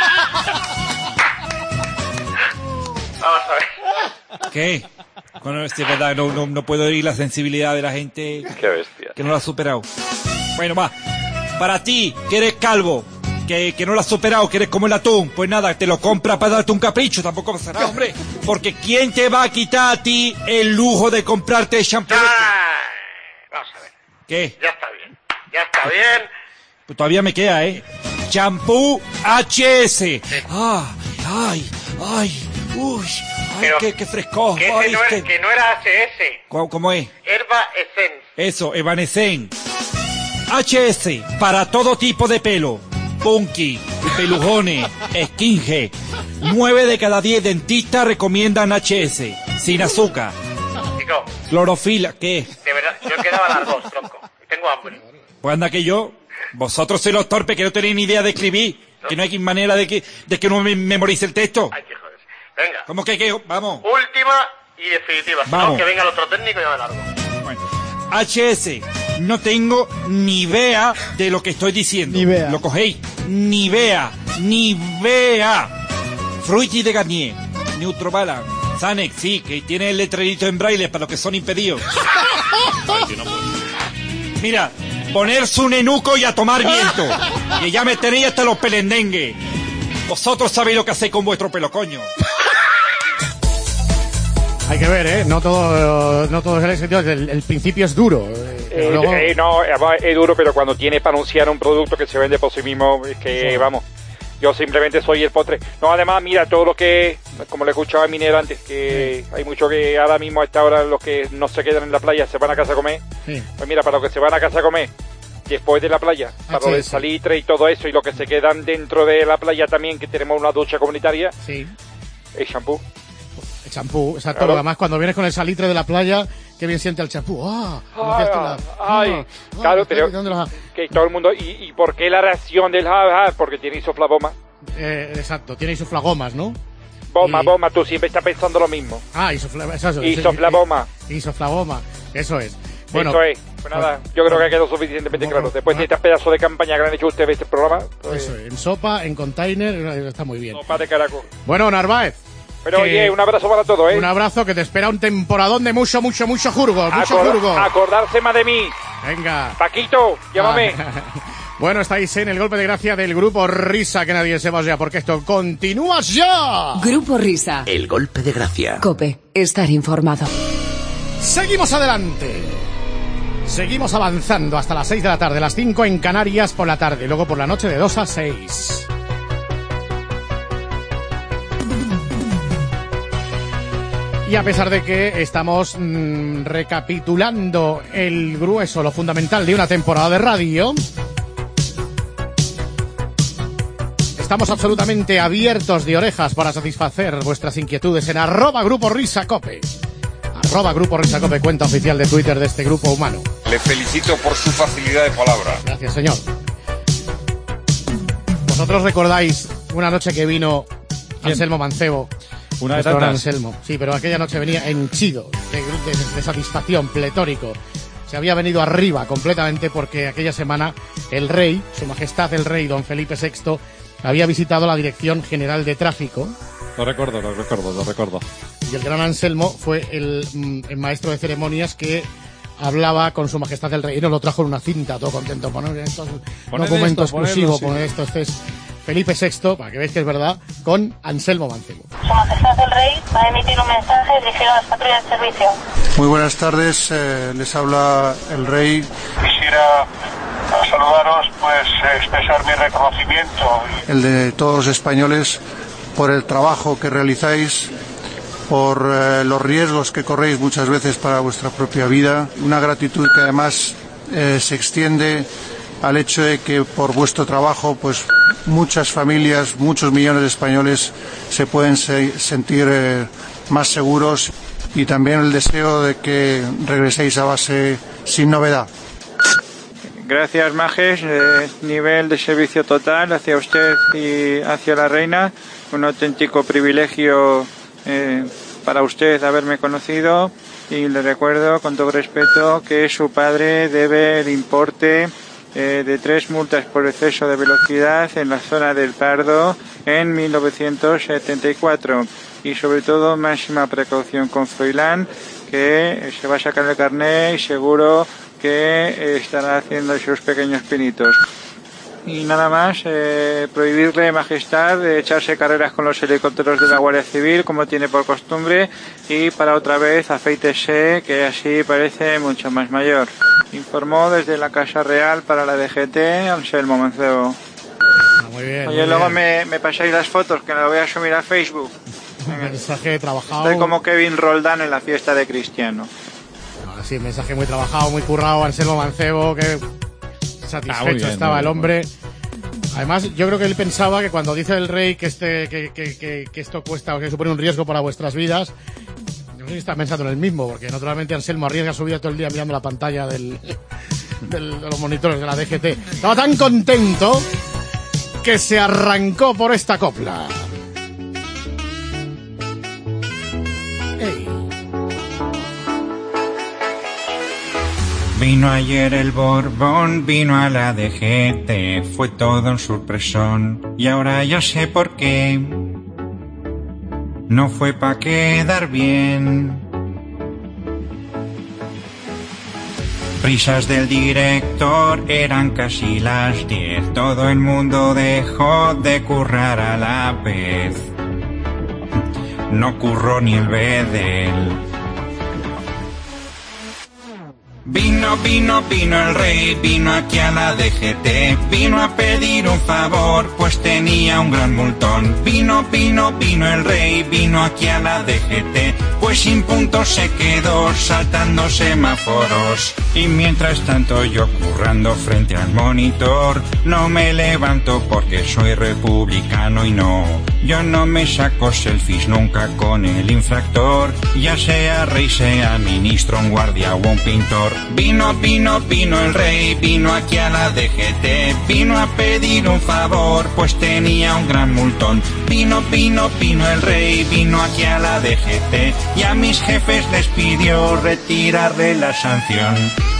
a ver. ¿Qué? Bueno, es verdad, no, no, no puedo oír la sensibilidad de la gente Qué bestia. que no lo ha superado. Bueno, va. Para ti, que eres calvo, que, que no lo has superado, que eres como el atún, pues nada, te lo compra para darte un capricho, tampoco pasa nada, hombre. Porque ¿quién te va a quitar a ti el lujo de comprarte el shampoo? Ay, vamos a ver. ¿Qué? Ya está bien. Ya está bien. Pues todavía me queda, ¿eh? Champú H S. Ah, ay, ay, uy, ay, Pero qué, qué fresco. Que, Ay, ese no qué- era, que no era H S. ¿Cómo, cómo es? Herba Essence. Eso, Evanescen. H S, para todo tipo de pelo. Punky, pelujones, skinhead. Nueve de cada diez dentistas recomiendan H S. Sin azúcar. Chico, Clorofila, ¿qué? de verdad, yo he quedado a las dos, tronco. Tengo hambre. Pues anda que yo. Vosotros sois los torpes que no tenéis ni idea de escribir. Que no hay manera de que, de que uno me memorice el texto. Hay que joderse. Venga. ¿Cómo que, que vamos? Última y definitiva. Si no, Vamos. que venga el otro técnico y ya me largo. H S, no tengo ni idea de lo que estoy diciendo. Ni vea. Lo cogéis. Ni vea. Ni vea. Fruity de Garnier. Neutrobalan. Zanex, sí, que tiene el letrerito en braille para los que son impedidos. Mira, ponerse un enuco y a tomar viento. Que ya me tenéis hasta los pelendengues. Vosotros sabéis lo que hacéis con vuestro pelo, coño. Hay que ver, ¿eh? No todo, no todo es el éxito. El, el principio es duro. eh, pero Eh, luego- eh, no, es es duro, pero cuando tiene para anunciar un producto que se vende por sí mismo, es que, Sí. vamos, yo simplemente soy el postre. No, además, mira, todo lo que, como le escuchaba a Minero antes, que hay mucho que ahora mismo a esta hora los que no se quedan en la playa se van a casa a comer. Sí. Pues mira, para los que se van a casa a comer después de la playa, para H S. lo del salitre y todo eso, y los que se quedan dentro de la playa también, que tenemos una ducha comunitaria, Sí. el shampoo. El champú, exacto. Claro. Además, cuando vienes con el salitre de la playa, qué bien siente el champú. ¡Ah! Como Ay, decías tú, la- ay, ah, ah, claro, me estoy pero quitando la- que todo el mundo, y, y ¿por qué la reacción del ja, ja? Porque tiene isoflavoma. Eh, exacto, tiene isoflagomas, ¿no? Bomba, Y- bomba, tú siempre estás pensando lo mismo. Ah, isofla- eso, eso, Isoflavoma. i- Isoflavoma, eso es. Bueno, Eso es. Pues nada, yo creo que ha quedado suficientemente claro. Después de este pedazo de campaña que han hecho ustedes este programa, pues, eso es, en sopa, en container, eh, está muy bien. sopa de caraco. Bueno, Narváez. Pero que- oye, un abrazo para todos, ¿eh? Un abrazo, que te espera un temporadón de mucho, mucho, mucho jurgo, mucho Acor- jurgo. acordarse más de mí. Venga. Paquito, llámame. Bueno, estáis en el golpe de gracia del grupo Risa, que nadie se vaya, porque esto continúa ya. Grupo Risa. El golpe de gracia. Cope, estar informado. Seguimos adelante. Seguimos avanzando hasta las seis de la tarde, las cinco en Canarias por la tarde, y luego por la noche de dos a seis. Y a pesar de que estamos mmm, recapitulando el grueso, lo fundamental de una temporada de radio, estamos absolutamente abiertos de orejas para satisfacer vuestras inquietudes en arroba Grupo Risa Cope. Arroba Grupo Risa Cope, cuenta oficial de Twitter de este grupo humano. Le felicito por su facilidad de palabra. Gracias, señor. ¿Vosotros recordáis una noche que vino Anselmo Mancebo? Una de Nuestro gran tantas. Anselmo. Sí, pero aquella noche venía henchido de, de, de satisfacción, pletórico. Se había venido arriba completamente porque aquella semana el rey, su majestad el rey don Felipe sexto, había visitado la Dirección General de Tráfico. Lo recuerdo, lo recuerdo, lo recuerdo. Y el gran Anselmo fue el, mm, el maestro de ceremonias que hablaba con su majestad el rey y nos lo trajo en una cinta, todo contento. Poner esto, Poned documento esto, ponedlo, exclusivo, sí. poner esto. Este es Felipe sexto, para que veáis que es verdad, con Anselmo Mancebo. Su Majestad el Rey va a emitir un mensaje dirigido a las patrullas de servicio. Muy buenas tardes, eh, les habla el rey. Quisiera saludaros, pues expresar mi reconocimiento. El de todos los españoles por el trabajo que realizáis, por eh, los riesgos que corréis muchas veces para vuestra propia vida. Una gratitud que además eh, se extiende al hecho de que por vuestro trabajo, pues muchas familias, muchos millones de españoles se pueden se sentir eh, más seguros, y también el deseo de que regreséis a base sin novedad. Gracias, Majes. Eh, nivel de servicio total hacia usted y hacia la reina. Un auténtico privilegio eh, para usted haberme conocido, y le recuerdo con todo respeto que su padre debe el importe eh, de tres multas por exceso de velocidad en la zona del Pardo en mil novecientos setenta y cuatro, y sobre todo máxima precaución con Froilán, que se va a sacar el carné y seguro que estará haciendo sus pequeños pinitos. Y nada más, eh, prohibirle, Majestad, de echarse carreras con los helicópteros de la Guardia Civil, como tiene por costumbre, y para otra vez afeítese, que así parece mucho más mayor. Informó desde la Casa Real para la D G T, Anselmo Mancebo. muy bien. Oye, muy luego bien. me, me pasáis las fotos, que lo voy a subir a Facebook. Un mensaje trabajado. Estoy como Kevin Roldán en la fiesta de Cristiano. No, sí, mensaje muy trabajado, muy currado. Anselmo Mancebo, que satisfecho Ah, muy bien, estaba muy el bien. hombre. Además, yo creo que él pensaba que cuando dice el rey que este que, que, que, que esto cuesta o que supone un riesgo para vuestras vidas, no sé si está pensando en el mismo, porque naturalmente Anselmo arriesga su vida todo el día mirando la pantalla del, del- de los monitores de la D G T. Estaba tan contento que se arrancó por esta copla. Ey. Vino ayer el Borbón, vino a la D G T, fue todo un sorpresón, y ahora ya sé por qué. No fue pa' quedar bien. Prisas del director, eran casi las diez, todo el mundo dejó de currar a la vez. No curró ni el Bedel. Vino, vino, vino el rey, vino aquí a la D G T, vino a pedir un favor, pues tenía un gran multón. Vino, vino, vino el rey, vino aquí a la D G T, pues sin puntos se quedó saltando semáforos. Y mientras tanto yo currando frente al monitor, no me levanto porque soy republicano y no, yo no me saco selfies nunca con el infractor, ya sea rey, sea ministro, un guardia o un pintor. Vino, vino, vino el rey, vino aquí a la D G T, vino a pedir un favor, pues tenía un gran multón. Vino, vino, vino el rey, vino aquí a la D G T, y a mis jefes les pidió retirarle la sanción.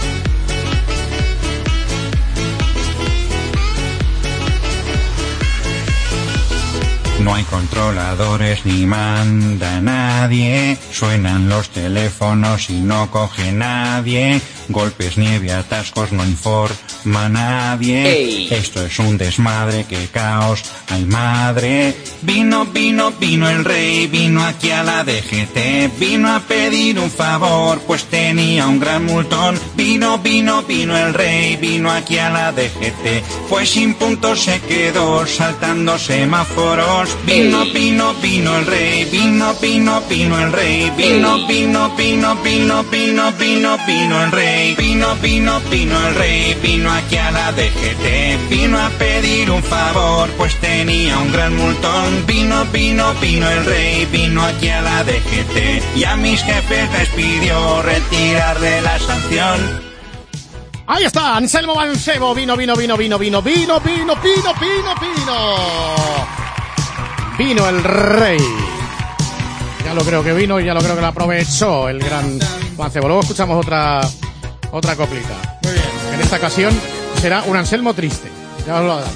No hay controladores ni manda nadie, suenan los teléfonos y no coge nadie, golpes, nieve, atascos, no informa nadie. Ey. Esto es un desmadre, que caos, ay madre. Vino, vino, vino el rey, vino aquí a la D G T, vino a pedir un favor, pues tenía un gran multón. Vino, vino, vino el rey, vino aquí a la D G T, pues sin puntos se quedó saltando semáforos. Vino, vino, vino el rey, vino, vino, vino el rey, vino, vino, vino, vino, vino, vino, vino el rey, vino, vino, vino el rey, vino aquí a la D G T, vino a pedir un favor, pues tenía un gran multón. Vino, vino, vino el rey, vino aquí a la D G T, y a mis jefes les pidió retirarle la sanción. Ahí está, Anselmo Mancebo, vino, vino, vino, vino, vino, vino, vino, vino, vino, vino. Vino el rey. Ya lo creo que vino y ya lo creo que lo aprovechó el gran Mancebo. Luego escuchamos otra otra coplita. Muy bien. En esta ocasión será un Anselmo triste. Ya os lo adelanto.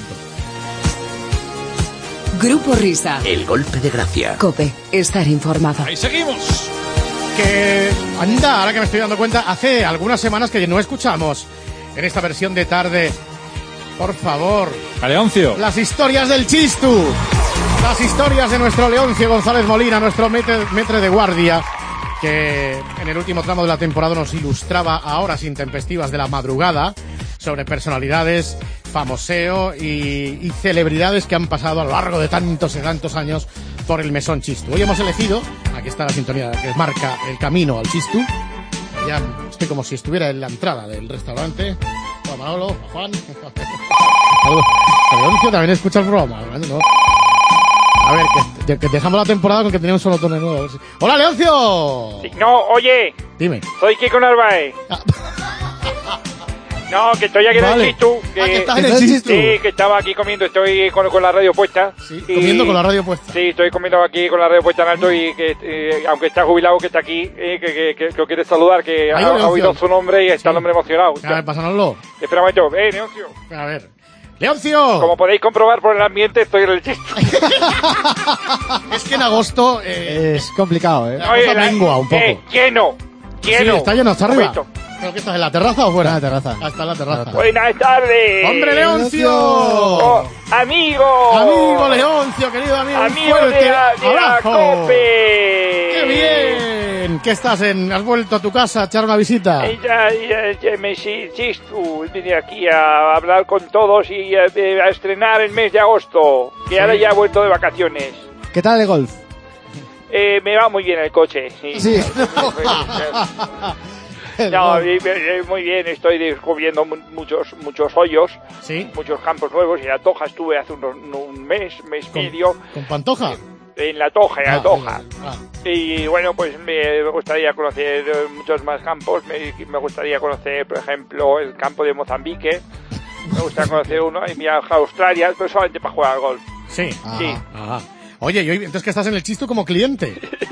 Grupo Risa. El golpe de gracia. COPE. Estar informado. Ahí seguimos. Que anda, ahora que me estoy dando cuenta, hace algunas semanas que no escuchamos en esta versión de tarde. Por favor. A Leoncio. Las historias del Chistu. Las historias de nuestro Leoncio González Molina, nuestro metre, metre de guardia, que en el último tramo de la temporada nos ilustraba a horas intempestivas de la madrugada sobre personalidades, famoseo y, y celebridades que han pasado a lo largo de tantos y tantos años por el mesón Chistu. Hoy hemos elegido, aquí está la sintonía que marca el camino al Chistu. Ya estoy como si estuviera en la entrada del restaurante. Hola Manolo, hola Juan. Leoncio también escucha el programa, ¿no? A ver, que, que dejamos la temporada con que tenía un solo tono nuevo. ¡Hola, Leoncio! Sí, no, oye. Dime. Soy Kiko Narváez. Ah. No, que estoy aquí Vale. en el Chistu. Que, Ah, que estás en el Chistu. Sí, que estaba aquí comiendo, estoy con, con la radio puesta. Sí, y, comiendo con la radio puesta. Sí, estoy comiendo aquí con la radio puesta en alto y que, eh, aunque está jubilado, que está aquí, eh, que, que, que, que lo quiere saludar, que ha, ha oído su nombre y está el hombre emocionado. A ver, pásanoslo. Espera un momento. Eh, Leoncio. A ver. ¡Leoncio! Como podéis comprobar por el ambiente, estoy en el Chistu. Es que en agosto eh, es complicado, ¿eh? La cosa mengua un poco. Eh, lleno, lleno. Sí, está lleno, está arriba. Momento. ¿Pero qué estás, en la terraza o fuera? En la terraza. Ah, está en la terraza. Buenas tardes. ¡Hombre, Leoncio! Oh, amigo. Amigo Leoncio, querido amigo. Amigo fuerte de la, de la abrazo. COPE. ¡Qué bien! ¿En qué estás? ¿En, ¿Has vuelto a tu casa a echar una visita? Eh, Ya, ya, ya me sí, sí, tú, vine aquí a hablar con todos y a, a estrenar el mes de agosto, que Sí. ahora ya he vuelto de vacaciones. ¿Qué tal el golf? Eh, me va muy bien el coche. Sí. Sí. No, eh, eh, muy bien, estoy descubriendo mu- muchos muchos hoyos, ¿Sí? muchos campos nuevos. Y en la Toja estuve hace unos, un mes, mes ¿Con, medio, ¿Con Pantoja? en la Toja, en Ah, la Toja. ah. Y bueno, pues me gustaría conocer eh, muchos más campos. Me, me gustaría conocer, por ejemplo, el campo de Mozambique. Me gustaría conocer uno y viajar a Australia, pero solamente para jugar al golf. Sí. Sí. Ajá. Oye, y hoy, entonces que estás en el Chistu como cliente.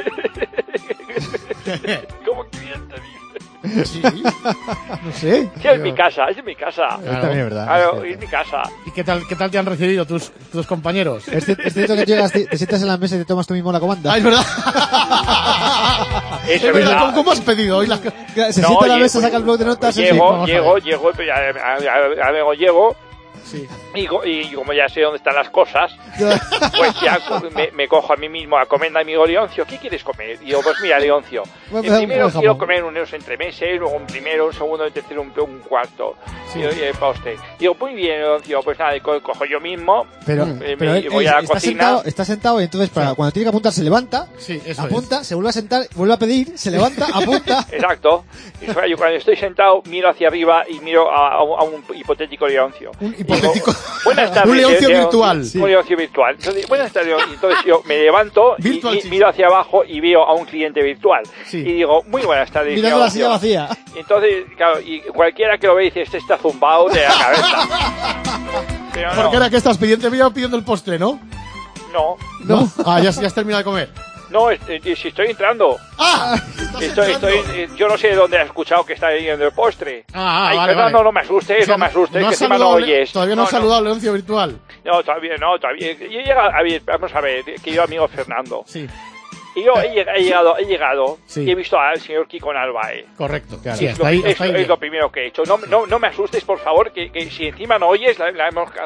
Como cliente, dice. Sí. No sé. Sí, es mi casa, es mi casa. Claro. También es verdad, Claro, es es mi casa. ¿Y qué tal, qué tal te han recibido tus, tus compañeros? Es ci- es cierto que llegas, te te sientas en la mesa y te tomas tú mismo la comanda. Ah, es verdad. Es Es verdad. verdad. ¿Cómo, cómo has pedido hoy la... Se No, sienta a la oye, mesa, pues, saca el blog de notas. Llego, sí, vamos a llego, ver. llego, pero ya- ya- ya- ya luego llego. Sí. Y, co- y como ya sé dónde están las cosas, pues ya co- me, me cojo a mí mismo a comer a mi amigo Leoncio. ¿Qué quieres comer? Y digo, pues mira, Leoncio, Voy a el empezar un primero poco de quiero jamón. comer unos entremeses, luego un primero, un segundo, un tercero, un, un cuarto. Sí. Y digo, "Oye, para usted". Digo, muy bien, Leoncio, pues nada, co- cojo yo mismo, Pero, eh, pero me él- voy él a la está, cocina. sentado, está sentado y entonces para cuando tiene que apuntar se levanta, Sí, eso apunta, se vuelve a sentar, vuelve a pedir, se levanta, apunta. Exacto. Y so- yo cuando estoy sentado miro hacia arriba y miro a, a un, a un hipotético Leoncio. Un hipotético... Buenas tardes. Un Leoncio Leoncio. virtual. Sí. Un Leoncio virtual. Entonces, buenas tardes. Leoncio. Entonces yo me levanto y, Virtual y sí. miro hacia abajo y veo a un cliente virtual. Sí. Y digo, muy buenas tardes. Mirando la Leoncio. silla vacía. Y entonces, claro, y cualquiera que lo ve dice, este está zumbado de la cabeza. Pero no, Porque era que estás pidiendo, te pidiendo el postre, ¿no? no, ¿No? Ah, ya, ya has terminado de comer. no, es- es- si estoy entrando. ¡Ah! Estoy, estoy, eh, yo no sé de dónde has escuchado que está yendo el postre. Ah, ah, Ay, vale, Fernando, vale. no me asustes, O sea, no me asustes, no que has encima no saludado, oyes. Todavía no, has saludado al Leoncio virtual. No, todavía no, todavía. Yo he llegado, a ver, vamos a ver, querido amigo Fernando. Sí, Y yo he, lleg- he llegado, he llegado Sí. y he visto al señor Kiko Narváez. correcto. Claro. Sí, Es hasta lo, ahí, es- hasta ahí es bien. lo primero que he hecho. No, no, no me asustes, por favor, que, que si encima no oyes, la, la hemos...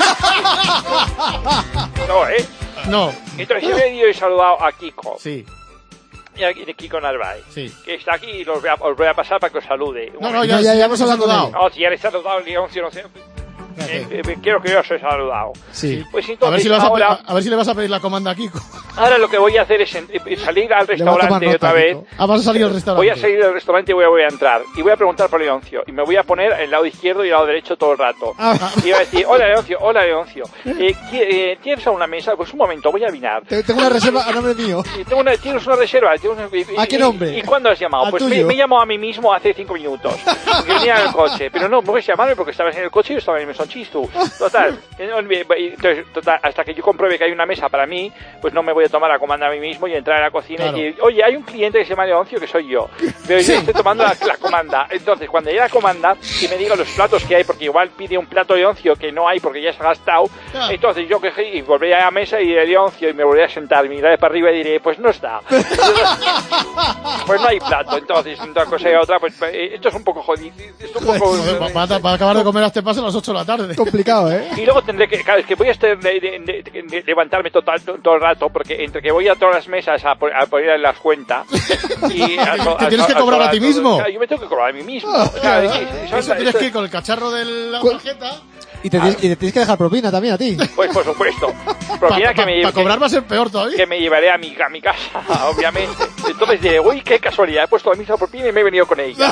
No, ¿eh? No, Entonces yo he ido y he saludado a Kiko. sí, Y a y Kiko Narváez. sí. Que está aquí y los voy a, os voy a pasar para que os salude. No, Un no, momento. ya, No, ya- ya ya hemos hemos hablado con saludado. No, si ya les he saludado, Leoncio, no sé. Eh, eh, quiero que yo os he saludado. Sí. Pues A ver, entonces, si le vas a, ahora, pe- a ver si le vas a pedir la comanda a Kiko. ahora lo que voy a hacer es en- eh, salir al Le va a tomar restaurante nota, otra vez. Kiko. Ah, vas a salir al restaurante. Voy a salir del restaurante y voy a, voy a entrar. Y voy a preguntar por Leoncio. Y me voy a poner el lado izquierdo y el lado derecho todo el rato. Ah. Y voy a decir, hola Leoncio, hola Leoncio. Eh, ¿qui- eh, ¿Tienes alguna mesa? Pues un momento, voy a mirar. Te- Tengo una reserva a nombre mío. Y tengo una- ¿Tienes una reserva? ¿Tienes una- y- ¿A qué y- nombre? ¿Y cuándo has llamado? Al Pues me, tuyo. me he llamado a mí mismo hace cinco minutos. Porque venía en el coche. Pero no, puedes llamarme porque estabas en el coche y yo estaba en el mesonchistu. Total. Entonces, total, hasta que yo compruebe que hay una mesa para mí, pues no me voy a tomar la comanda a mí mismo y entrar a la cocina Claro. y decir, oye, hay un cliente que se llama Leoncio que soy yo. Pero yo estoy tomando la, la comanda. Entonces, cuando llegue la comanda, que me diga los platos que hay, porque igual pide un plato de Leoncio que no hay porque ya se ha gastado. Ah. Entonces yo que y volveré a la mesa y diré Leoncio y me volveré a sentar y miraré para arriba y diré, pues no está. Pues no hay plato. Entonces, entre una cosa y otra, pues eh, esto es un poco jodido. Esto es un poco... Joder, pa- para, para acabar de comer a este paso a las ocho de la tarde. Complicado, ¿eh? Y luego tendré que, claro, es que voy a estar de, de- de- de- levantarme total, to- todo el rato, porque entre que voy a todas las mesas a, po- a poner las cuentas y a to- ¿Te tienes to- que cobrar a ti todo- mismo? Claro, yo me tengo que cobrar a mí mismo. Ah, Claro, claro. es que- Eso eso- tienes eso- que ir con el cacharro de la Pues- tarjeta. Y te, tienes, y te tienes que dejar propina también a ti. Pues por supuesto. Para Propina que me pa, pa cobrar va a ser peor todavía. que me llevaré a mi, a mi casa, obviamente. Entonces diré, uy, qué casualidad, he puesto la misma propina y me he venido con ella.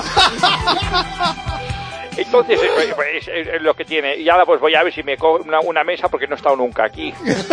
Entonces, eh, pues, es, es lo que tiene. Y ahora pues voy a ver si me cojo una, una mesa porque no he estado nunca aquí.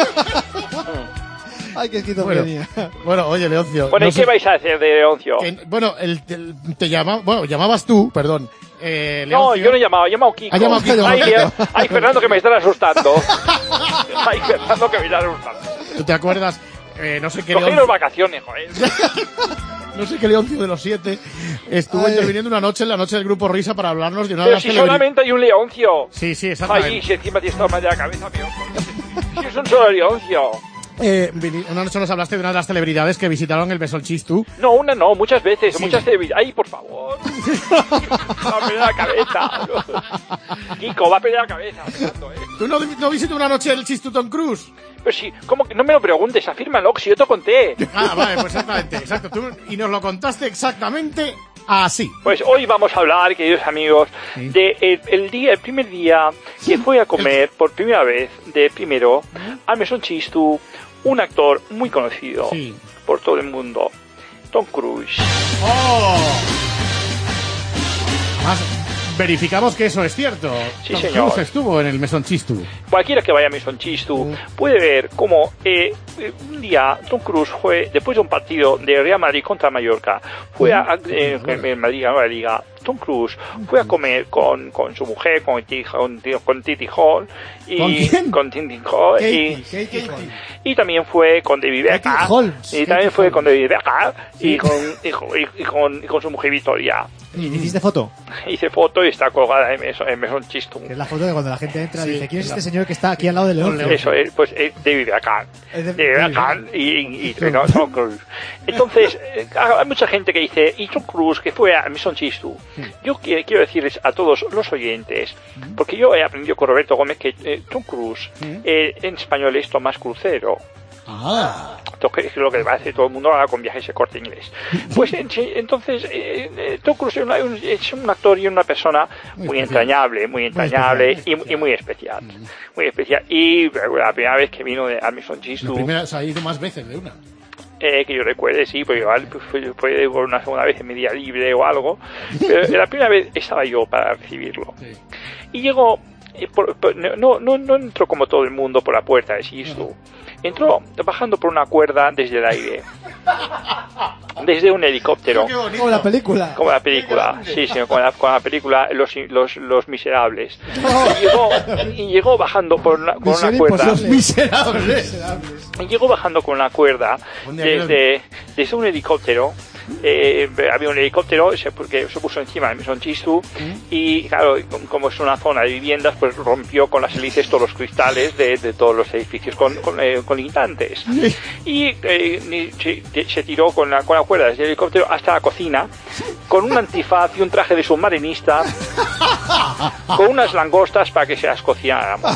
Ay, qué Bueno, esquizofrenia. bueno, oye, Leoncio. Bueno, no ¿y sé- qué vais a hacer de Leoncio? que- bueno, el, el- te llama, bueno, llamabas tú, perdón. Eh, No, Leoncio. yo no he llamado, he llamado Kiko. Ha llamado Kiko. Ay, Leo- ay, Fernando, que me están asustando. Ay, Fernando, que me están asustando. ¿Tú te acuerdas? Eh, no sé qué Cogí Leoncio, las vacaciones, joder. no sé qué Leoncio de los siete estuvo Ay. interviniendo una noche en la noche del grupo Risa para hablarnos de una de Pero las si celebridades. solamente hay un Leoncio. Sí, sí, Ay, exactamente. si encima tienes todo mal de la cabeza, mío. Si es un solo Leoncio. Eh, una noche nos hablaste de una de las celebridades que visitaron el Mesón Chistu. No, una no, muchas veces, Sí. muchas celebridades. ¡Ay, por favor! Va a perder la cabeza. Kiko, va a perder la cabeza. Mirando, ¿eh? ¿Tú no, no visitaste una noche el Chistu Tom Cruise? Pues sí, ¿cómo que no me lo preguntes? Afírmalo, que si yo te conté. Ah, vale, pues exactamente, exacto. Tú, y nos lo contaste exactamente así. Pues hoy vamos a hablar, queridos amigos, de el, el día, el primer día que fue a comer por primera vez, de primero, al Mesón Chistu, un actor muy conocido Sí. por todo el mundo, Tom Cruise. ¡Oh! Más, verificamos que eso es cierto. Sí, Tom señor. Cruise estuvo en el Mesón Chistu. Cualquiera que vaya a Mesón Chistu puede ver cómo eh, un día Tom Cruise fue, después de un partido de Real Madrid contra Mallorca, fue a, eh, en Madrid, a la Liga, Tom Cruise fue a comer con, con su mujer, con, Titi- con, con Titi Hall, y ¿Con quién? con Titi Hall, y, Katie, Katie Hall. y también fue con David Beckham, Katie Holmes. y también Katie fue Holmes. con David Beckham, Sí. y, con, y, con- y con, y con su mujer Victoria. ¿Y hiciste foto? Hice foto y está colgada en Mesón, en Mesón Chistu. Que es la foto de cuando la gente entra y Sí, dice, ¿quién es la- este señor que está aquí al lado de León? Eso es, pues eh, David Beckham. Es de- David David Beckham y, y, y no, Tom Cruise. Entonces, eh, hay mucha gente que dice, y Tom Cruise que fue a Mesón Chistu. Yo qui- quiero decirles a todos los oyentes, porque yo he aprendido con Roberto Gómez que eh, Tom Cruise eh, en español es Tomás Crucero. Ah. Que es lo que hace todo el mundo ahora con Viajes de Corte Inglés. Pues en- sí, entonces, eh, eh, Tom Cruise es, una- es un actor y una persona muy, Muy entrañable, muy entrañable especial, y, y muy especial. Muy especial. Y eh, la primera vez que vino de a Mesón La Chistu, primera, o sea, ha ido más veces de una. eh, que yo recuerde, sí, porque igual pues, fue, fue por una segunda vez en mi día libre o algo, pero la primera vez estaba yo para recibirlo. Sí. Y llegó, eh, por- por- no, no, no entró como todo el mundo por la puerta de Chistu, entró bajando por una cuerda desde el aire, desde un helicóptero. Como la película. Como la película, sí, sí, con la, con la película Los, los, los Miserables. Y llegó, y llegó bajando por una, con una Misión cuerda. Imposible. Miserables. Y llegó bajando con una cuerda Un día desde, desde un helicóptero. Eh, había un helicóptero se, porque se puso encima de Mesón Chistu y claro, como es una zona de viviendas, pues rompió con las hélices todos los cristales de, de todos los edificios con, con, eh, colindantes y eh, ni- se, se tiró con la, con la cuerda desde el helicóptero hasta la cocina con un antifaz y un traje de submarinista con unas langostas para que se las cocináramos.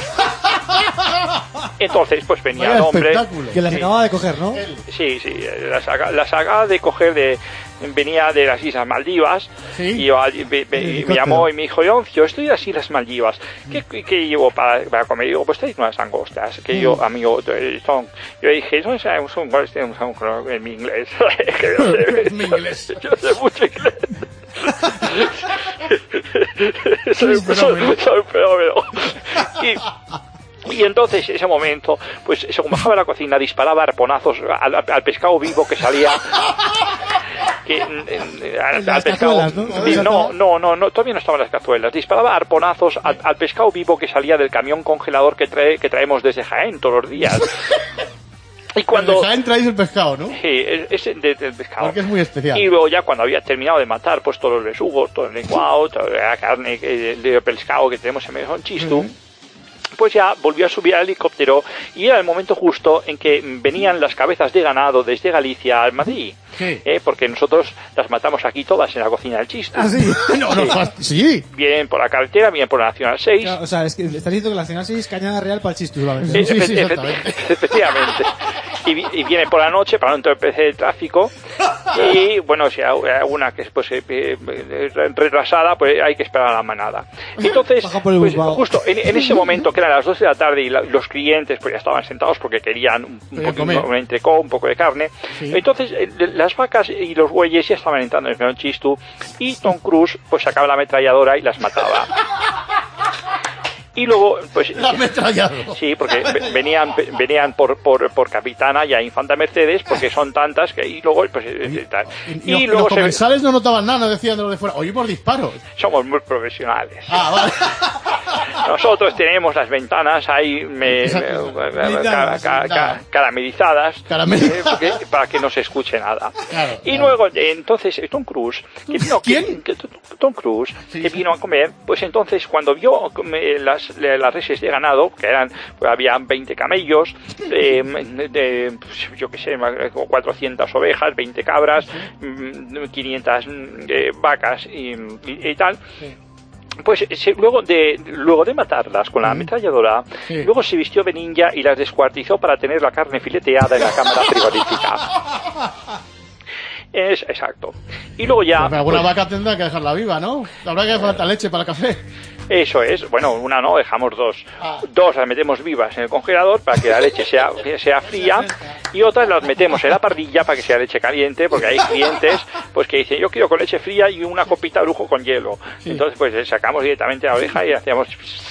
Entonces pues venía Vaya el hombre espectáculo. Que las sí. acababa de coger, ¿no? Sí, sí, las acaba, las acaba de coger de... Venía de las Islas Maldivas Sí. y yo, me, me- me llamó y me dijo, Leoncio, estoy en las Islas Maldivas. ¿Qué, qué, qué llevo para, para comer? Y digo, pues tenéis unas langostas. Que yo, amigo, eh, son... Yo dije, son, son, son, son, son- son- en mi inglés. Que yo sé, Mi inglés. Yo sé mucho inglés. soy, un fenómeno. soy- soy un fenómeno. Y... Y entonces, en ese momento, pues según bajaba a la cocina, disparaba arponazos al, al pescado vivo que salía. Que, en- en- al, Las al pescado. cazuelas, ¿no? Sí, no, no, no, no, todavía no estaban las cazuelas. Disparaba arponazos al, al pescado vivo que salía del camión congelador que trae, que traemos desde Jaén todos los días. Y cuando. Cuando Jaén traéis el pescado, ¿no? Sí, es, es de- del pescado. Porque es muy especial. Y luego ya cuando había terminado de matar pues todos los besugos, todo el lenguado, toda la carne que- de pescado que tenemos en Mesón Chistu, pues ya volvió a subir al helicóptero y era el momento justo en que venían las cabezas de ganado desde Galicia al Madrid. Sí. ¿Eh? Porque nosotros las matamos aquí todas en la cocina del Chistu. Ah, sí. No, no, fa- sí. Vienen por la carretera, vienen por la Nacional seis. Claro, o sea, es que le estás diciendo que la Nacional seis es Cañada Real para el Chistu, solamente. Eh, Sí, sí, efe- exactamente. efe- efectivamente. Y, vi- y vienen por la noche para no entorpecer el tráfico. Y bueno, si hay alguna que es pues, eh, eh, retrasada, pues hay que esperar a la manada. Entonces, Baja por el pues, Bilbao. justo en, en ese momento, que eran las dos de la tarde y la- los clientes pues ya estaban sentados porque querían un, un, Querían poquito, comer. un entrecó, un poco de carne. Sí. Entonces, eh, las vacas y los bueyes ya estaban entrando en el Mesón Chistu y Tom Cruise pues sacaba la ametralladora y las mataba. Y luego, pues... La ametrallado. Sí, porque ve- venían venían por, por, por Capitana y a Infanta Mercedes, porque son tantas que... Y luego, pues... eh, tal. Y, Y y luego los se, comensales no notaban nada, no decían de lo de fuera. Oímos disparos. somos muy profesionales. Ah, vale. Nosotros tenemos las ventanas ahí me, me, ca, ca, ca, caramelizadas, caramelizadas. Eh, que, para que no se escuche nada. Claro, y claro. luego, entonces, Tom Cruise, que vino, ¿quién? Que, que, Tom Cruise, sí, que vino a comer, pues entonces cuando vio las, las reses de ganado, que eran, pues había veinte camellos, eh, de, pues, yo qué sé, cuatrocientas ovejas, veinte cabras, quinientas eh, vacas y, y, y tal. Sí. Pues se, luego de luego de matarlas con la ametralladora, sí. luego se vistió de ninja y las descuartizó para tener la carne fileteada en la cámara frigorífica. Es exacto. Y luego ya... Pues alguna pues, vaca tendrá que dejarla viva, ¿no? Habrá que dejar la leche para el café. Eso es. Bueno, una no, dejamos dos. Ah. Dos las metemos vivas en el congelador para que la leche sea, sea fría y otras las metemos en la parrilla para que sea leche caliente, porque hay clientes pues que dicen, yo quiero con leche fría y una copita de lujo con hielo. Sí. Entonces pues sacamos directamente la oreja y hacíamos...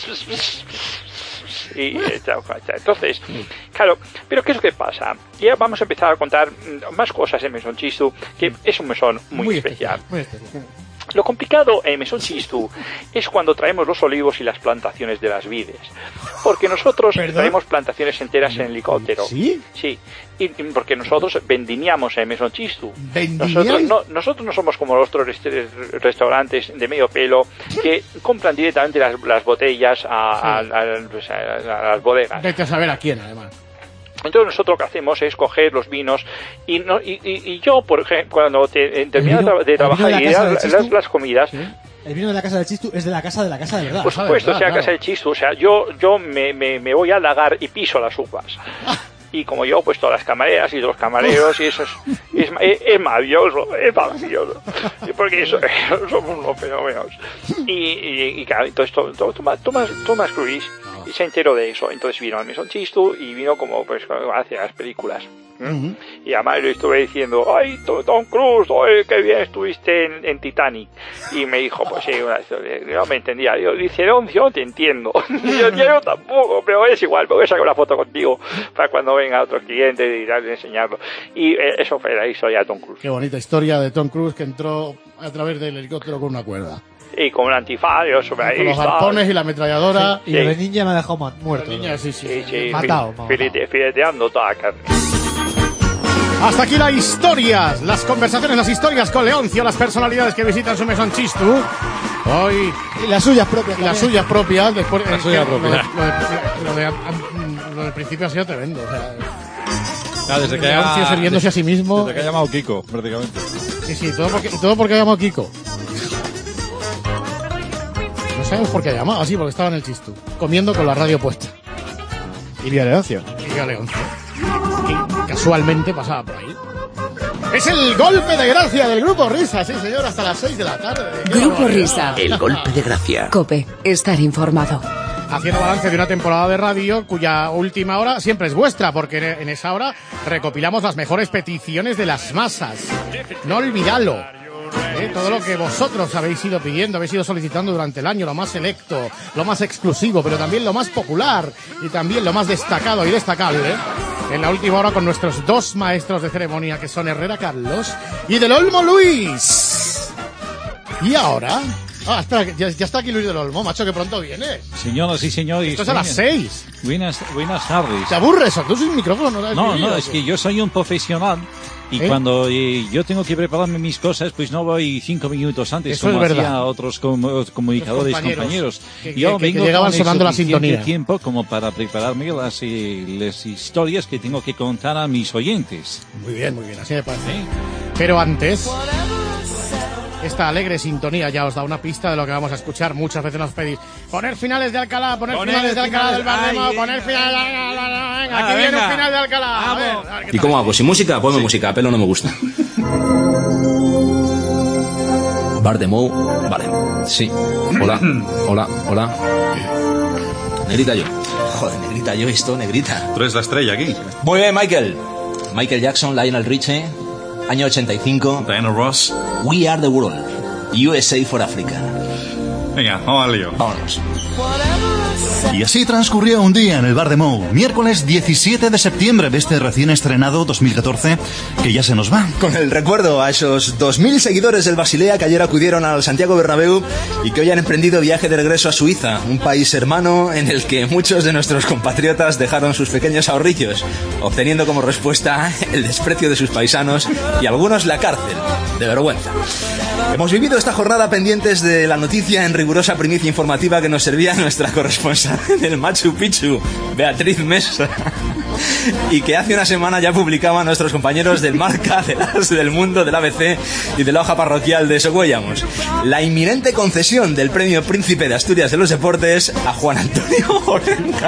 Y, entonces, claro, pero ¿qué es lo que pasa? Ya vamos a empezar a contar más cosas en Mesón Chistu, que es un mesón muy, muy especial. especial. Muy especial. Lo complicado en Mesón Chistu es cuando traemos los olivos y las plantaciones de las vides. Porque nosotros ¿Perdón? traemos plantaciones enteras en helicóptero. ¿Sí? Sí. Y porque nosotros vendimiamos en Mesón Chistu. Nosotros no, nosotros no somos como los otros restaurantes de medio pelo que compran directamente las, las botellas a, sí. a, a, pues a, a las bodegas. Vete a saber a quién, además. Entonces nosotros lo que hacemos es coger los vinos y no y, y, y yo, por ejemplo, cuando te, termino vino, de trabajar y las, las, las comidas... ¿Sí? El vino de la casa del Chistu es de la casa de la casa de verdad. Por supuesto, es de la casa del Chistu. O sea, yo yo me, me, me voy a halagar y piso las uvas. Y como yo, pues todas las camareras y los camareros, y eso es, es, es, es maravilloso, es maravilloso. Porque eso, somos unos fenómenos. Y, y, y claro, entonces Tomás, Tomás, Tomás Cruise se enteró de eso. Entonces vino al Mesón Chistu y vino como pues hacia las películas. ¿Mm? Uh-huh. Y además le estuve diciendo, ay, Tom Cruise, oye, qué bien estuviste en, en Titanic. Y me dijo, pues sí, no me entendía. Yo dice, no, yo te entiendo. Y yo, yo tampoco, pero es igual, me voy a sacar una foto contigo para cuando venga otro cliente y darle enseñarlo. Y eh, eso fue la historia de Tom Cruise. Qué bonita historia de Tom Cruise que entró a través del helicóptero con una cuerda. Y con un antifaz, yo sobre ahí. Con los arpones y la ametralladora. Sí, y el sí. ninja me ha dejado muerto. El ninja, sí, sí. sí, sí matado. Filete, fileteando toda la carne. Hasta aquí las historias, las conversaciones, las historias con Leoncio, las personalidades que visitan su Mesón Chistu. Hoy. Y las suyas propias. Y las suyas propias. Después, las suyas propias. Lo, de, lo, de, lo, de, lo del principio ha sido tremendo. O sea, claro, desde que Leoncio sirviéndose a sí mismo. Desde que ha llamado Kiko, prácticamente. Sí, sí, todo porque, todo porque ha llamado Kiko. No sabemos por qué ha llamado, así, porque estaba en el Chistu, comiendo con la radio puesta. Y vía Leoncio. Y vía Leoncio. Y casualmente pasaba por ahí. Es el golpe de gracia del Grupo Risa, sí señor, hasta las seis de la tarde. Grupo Risa. El golpe de gracia. COPE, estar informado. Haciendo balance de una temporada de radio cuya última hora siempre es vuestra, porque en esa hora recopilamos las mejores peticiones de las masas. No olvidadlo. ¿Eh? Todo lo que vosotros habéis ido pidiendo, habéis ido solicitando durante el año, lo más selecto, lo más exclusivo, pero también lo más popular y también lo más destacado y destacable, ¿eh? En la última hora con nuestros dos maestros de ceremonia, que son Herrera Carlos y Del Olmo Luis. Y ahora... Ah, espera, ya, ya está aquí Luis Del Olmo, macho, que pronto vienes. Señoras y señores. Esto es a las seis. Buenas, buenas tardes. ¿Te aburres? ¿Tú sin micrófono? No, no, no, es que yo soy un profesional. Y ¿Eh? cuando eh, yo tengo que prepararme mis cosas, pues no voy cinco minutos antes, eso como hacía otros com- comunicadores, compañeros, compañeros. Que, yo que, vengo que llegaban con sonando la sintonía. tiempo como para prepararme las, eh, las historias que tengo que contar a mis oyentes. Muy bien, muy bien, así me parece. ¿Eh? Pero antes... Esta alegre sintonía ya os da una pista de lo que vamos a escuchar. Muchas veces nos pedís poner finales de Alcalá, poner, poner finales de Alcalá del Bar de poner finales de Alcalá. Venga, aquí viene un final de Alcalá. A ver, a ver, ¿y cómo hago? ¿Sin música? Ponme sí. música, a pelo no me gusta. Bar de Mou, vale. Sí. Hola, hola, hola. Negrita yo. Joder, negrita yo esto, negrita. Tú eres la estrella aquí. Muy bien, Michael. Michael Jackson, Lionel Richie. Año ochenta y cinco. Diana Ross. We are the world. U S A for Africa. Venga, vamos al lío. Vámonos. Y así transcurrió un día en el Bar de Mou, miércoles diecisiete de septiembre de este recién estrenado dos mil catorce, que ya se nos va. Con el recuerdo a esos dos mil seguidores del Basilea que ayer acudieron al Santiago Bernabéu y que hoy han emprendido viaje de regreso a Suiza, un país hermano en el que muchos de nuestros compatriotas dejaron sus pequeños ahorrillos, obteniendo como respuesta el desprecio de sus paisanos y algunos la cárcel, de vergüenza. Hemos vivido esta jornada pendientes de la noticia en rigurosa primicia informativa que nos servía nuestra corresponsal del Machu Picchu, Beatriz Mesa, y que hace una semana ya publicaban nuestros compañeros del Marca, del As, del Mundo, del A B C y de la hoja parroquial de Socuellamos. La inminente concesión del premio Príncipe de Asturias de los Deportes a Juan Antonio Orenga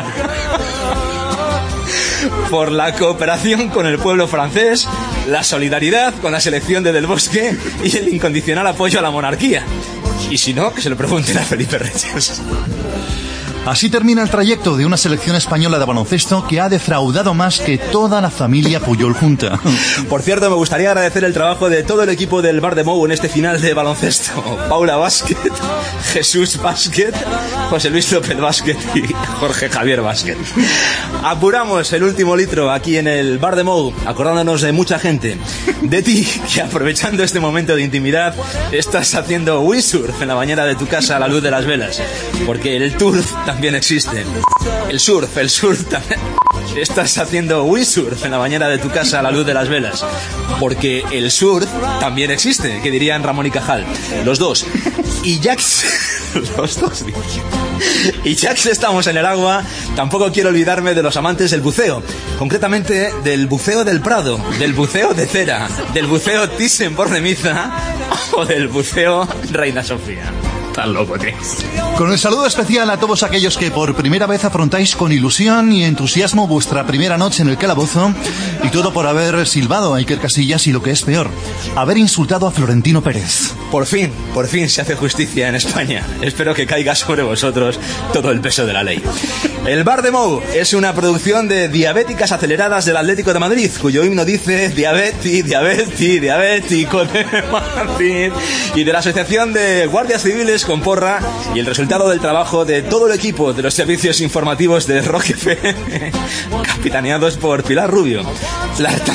por la cooperación con el pueblo francés, la solidaridad con la selección de Del Bosque y el incondicional apoyo a la monarquía. Y si no, que se lo pregunten a Felipe Reyes. Así termina el trayecto de una selección española de baloncesto que ha defraudado más que toda la familia Puyol junta. Por cierto, me gustaría agradecer el trabajo de todo el equipo del Bar de Mou en este final de baloncesto. Paula Vázquez, Jesús Vázquez, José Luis López Vázquez y Jorge Javier Vázquez. Apuramos el último litro aquí en el Bar de Mou, acordándonos de mucha gente. De ti, que aprovechando este momento de intimidad, estás haciendo windsurf en la bañera de tu casa a la luz de las velas. Porque el turf también existe. El surf, el surf también. Estás haciendo windsurf en la bañera de tu casa a la luz de las velas. Porque el surf también existe, que dirían Ramón y Cajal. Los dos. Y ya que... Los dos. Y ya que estamos en el agua, tampoco quiero olvidarme de los amantes del buceo. Concretamente del buceo del Prado, del buceo de cera, del buceo Thyssen-Bornemisza o del buceo Reina Sofía. Tan loco que es. Con el saludo especial a todos aquellos que por primera vez afrontáis con ilusión y entusiasmo vuestra primera noche en el calabozo, y todo por haber silbado a Iker Casillas y, lo que es peor, haber insultado a Florentino Pérez. Por fin, por fin se hace justicia en España. Espero que caiga sobre vosotros todo el peso de la ley. El Bar de Mou es una producción de Diabéticas Aceleradas del Atlético de Madrid, cuyo himno dice Diabeti, Diabeti, Diabético de Madrid, y de la Asociación de Guardias Civiles con porra, y el resultado del trabajo de todo el equipo de los servicios informativos de Rock F M, capitaneados por Pilar Rubio, Larta,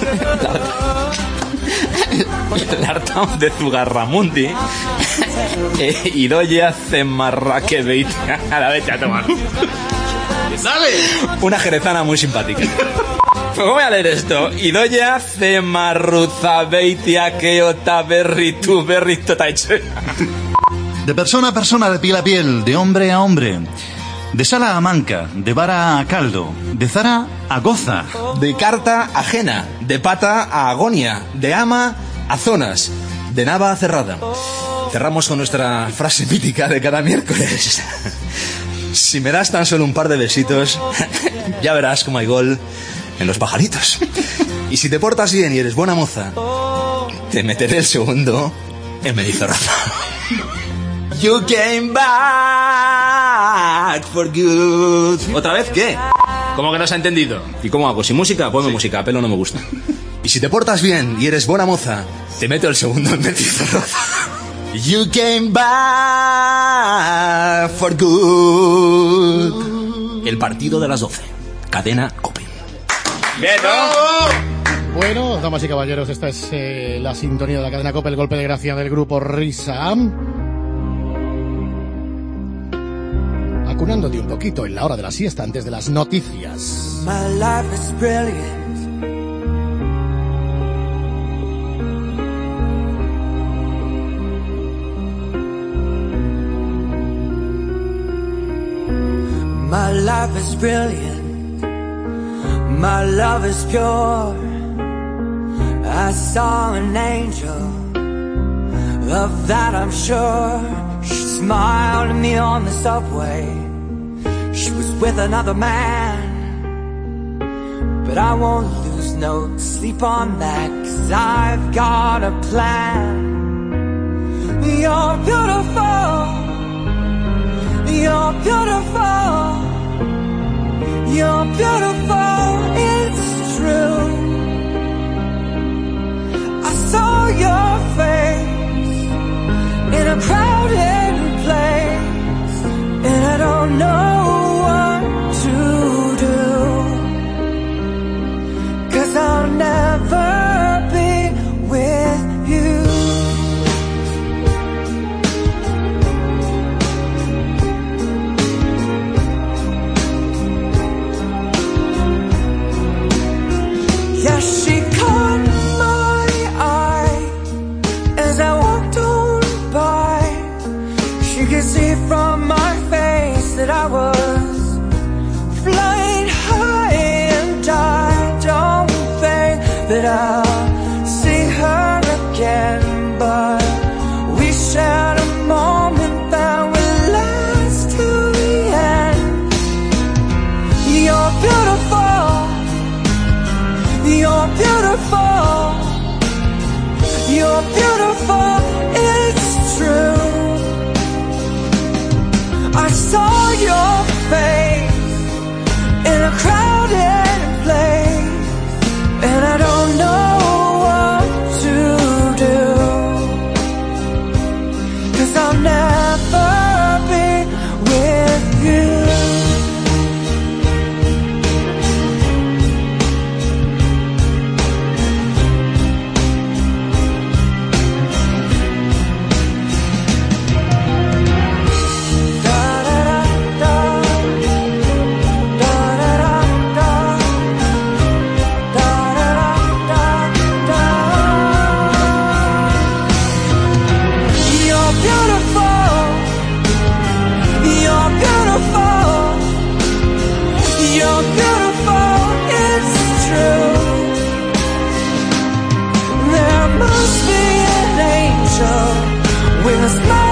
Larta de Zugarramundi, e Idoia Zemarraquebeitia. A la vez a tomar. ¡Sale! Una jerezana muy simpática. Pues voy a leer esto. Idoia Zemarruzabeitia Keota Berritu Berrito Taiche. De persona a persona, de piel a piel, de hombre a hombre, de sala a manca, de vara a caldo, de zara a goza, de carta ajena, de pata a agonia, de ama a zonas, de nava a cerrada. Cerramos con nuestra frase mítica de cada miércoles. Si me das tan solo un par de besitos, ya verás cómo hay gol en los pajaritos. Y si te portas bien y eres buena moza, te meteré el segundo en Mendizorroza. You came back for good. ¿Otra vez qué? ¿Cómo que no se ha entendido? ¿Y cómo hago? ¿Sin música? Ponme sí. música, a pelo no me gusta. Y si te portas bien y eres buena moza, te meto el segundo en Mendizorroza. You came back for good. El partido de las doce. Cadena COPE. ¡Bien, no! Bueno, damas y caballeros, esta es eh, la sintonía de la cadena COPE, el golpe de gracia del grupo Risa. Acunándote un poquito en la hora de la siesta antes de las noticias. My life is brilliant. My life is brilliant. My love is pure. I saw an angel, of that I'm sure. She smiled at me on the subway. She was with another man, but I won't lose no sleep on that, 'cause I've got a plan. You're beautiful. You're beautiful. You're beautiful. It's true. I saw your face in a crowded place. You can see from my face that I was flying high, and I don't think that I'll see her again, but we shared a moment that will last till the end. You're beautiful, you're beautiful, you're beautiful, it's true. I saw your face in a crowded place, and I don't know what to do, 'cause I'll never be with you. With a smile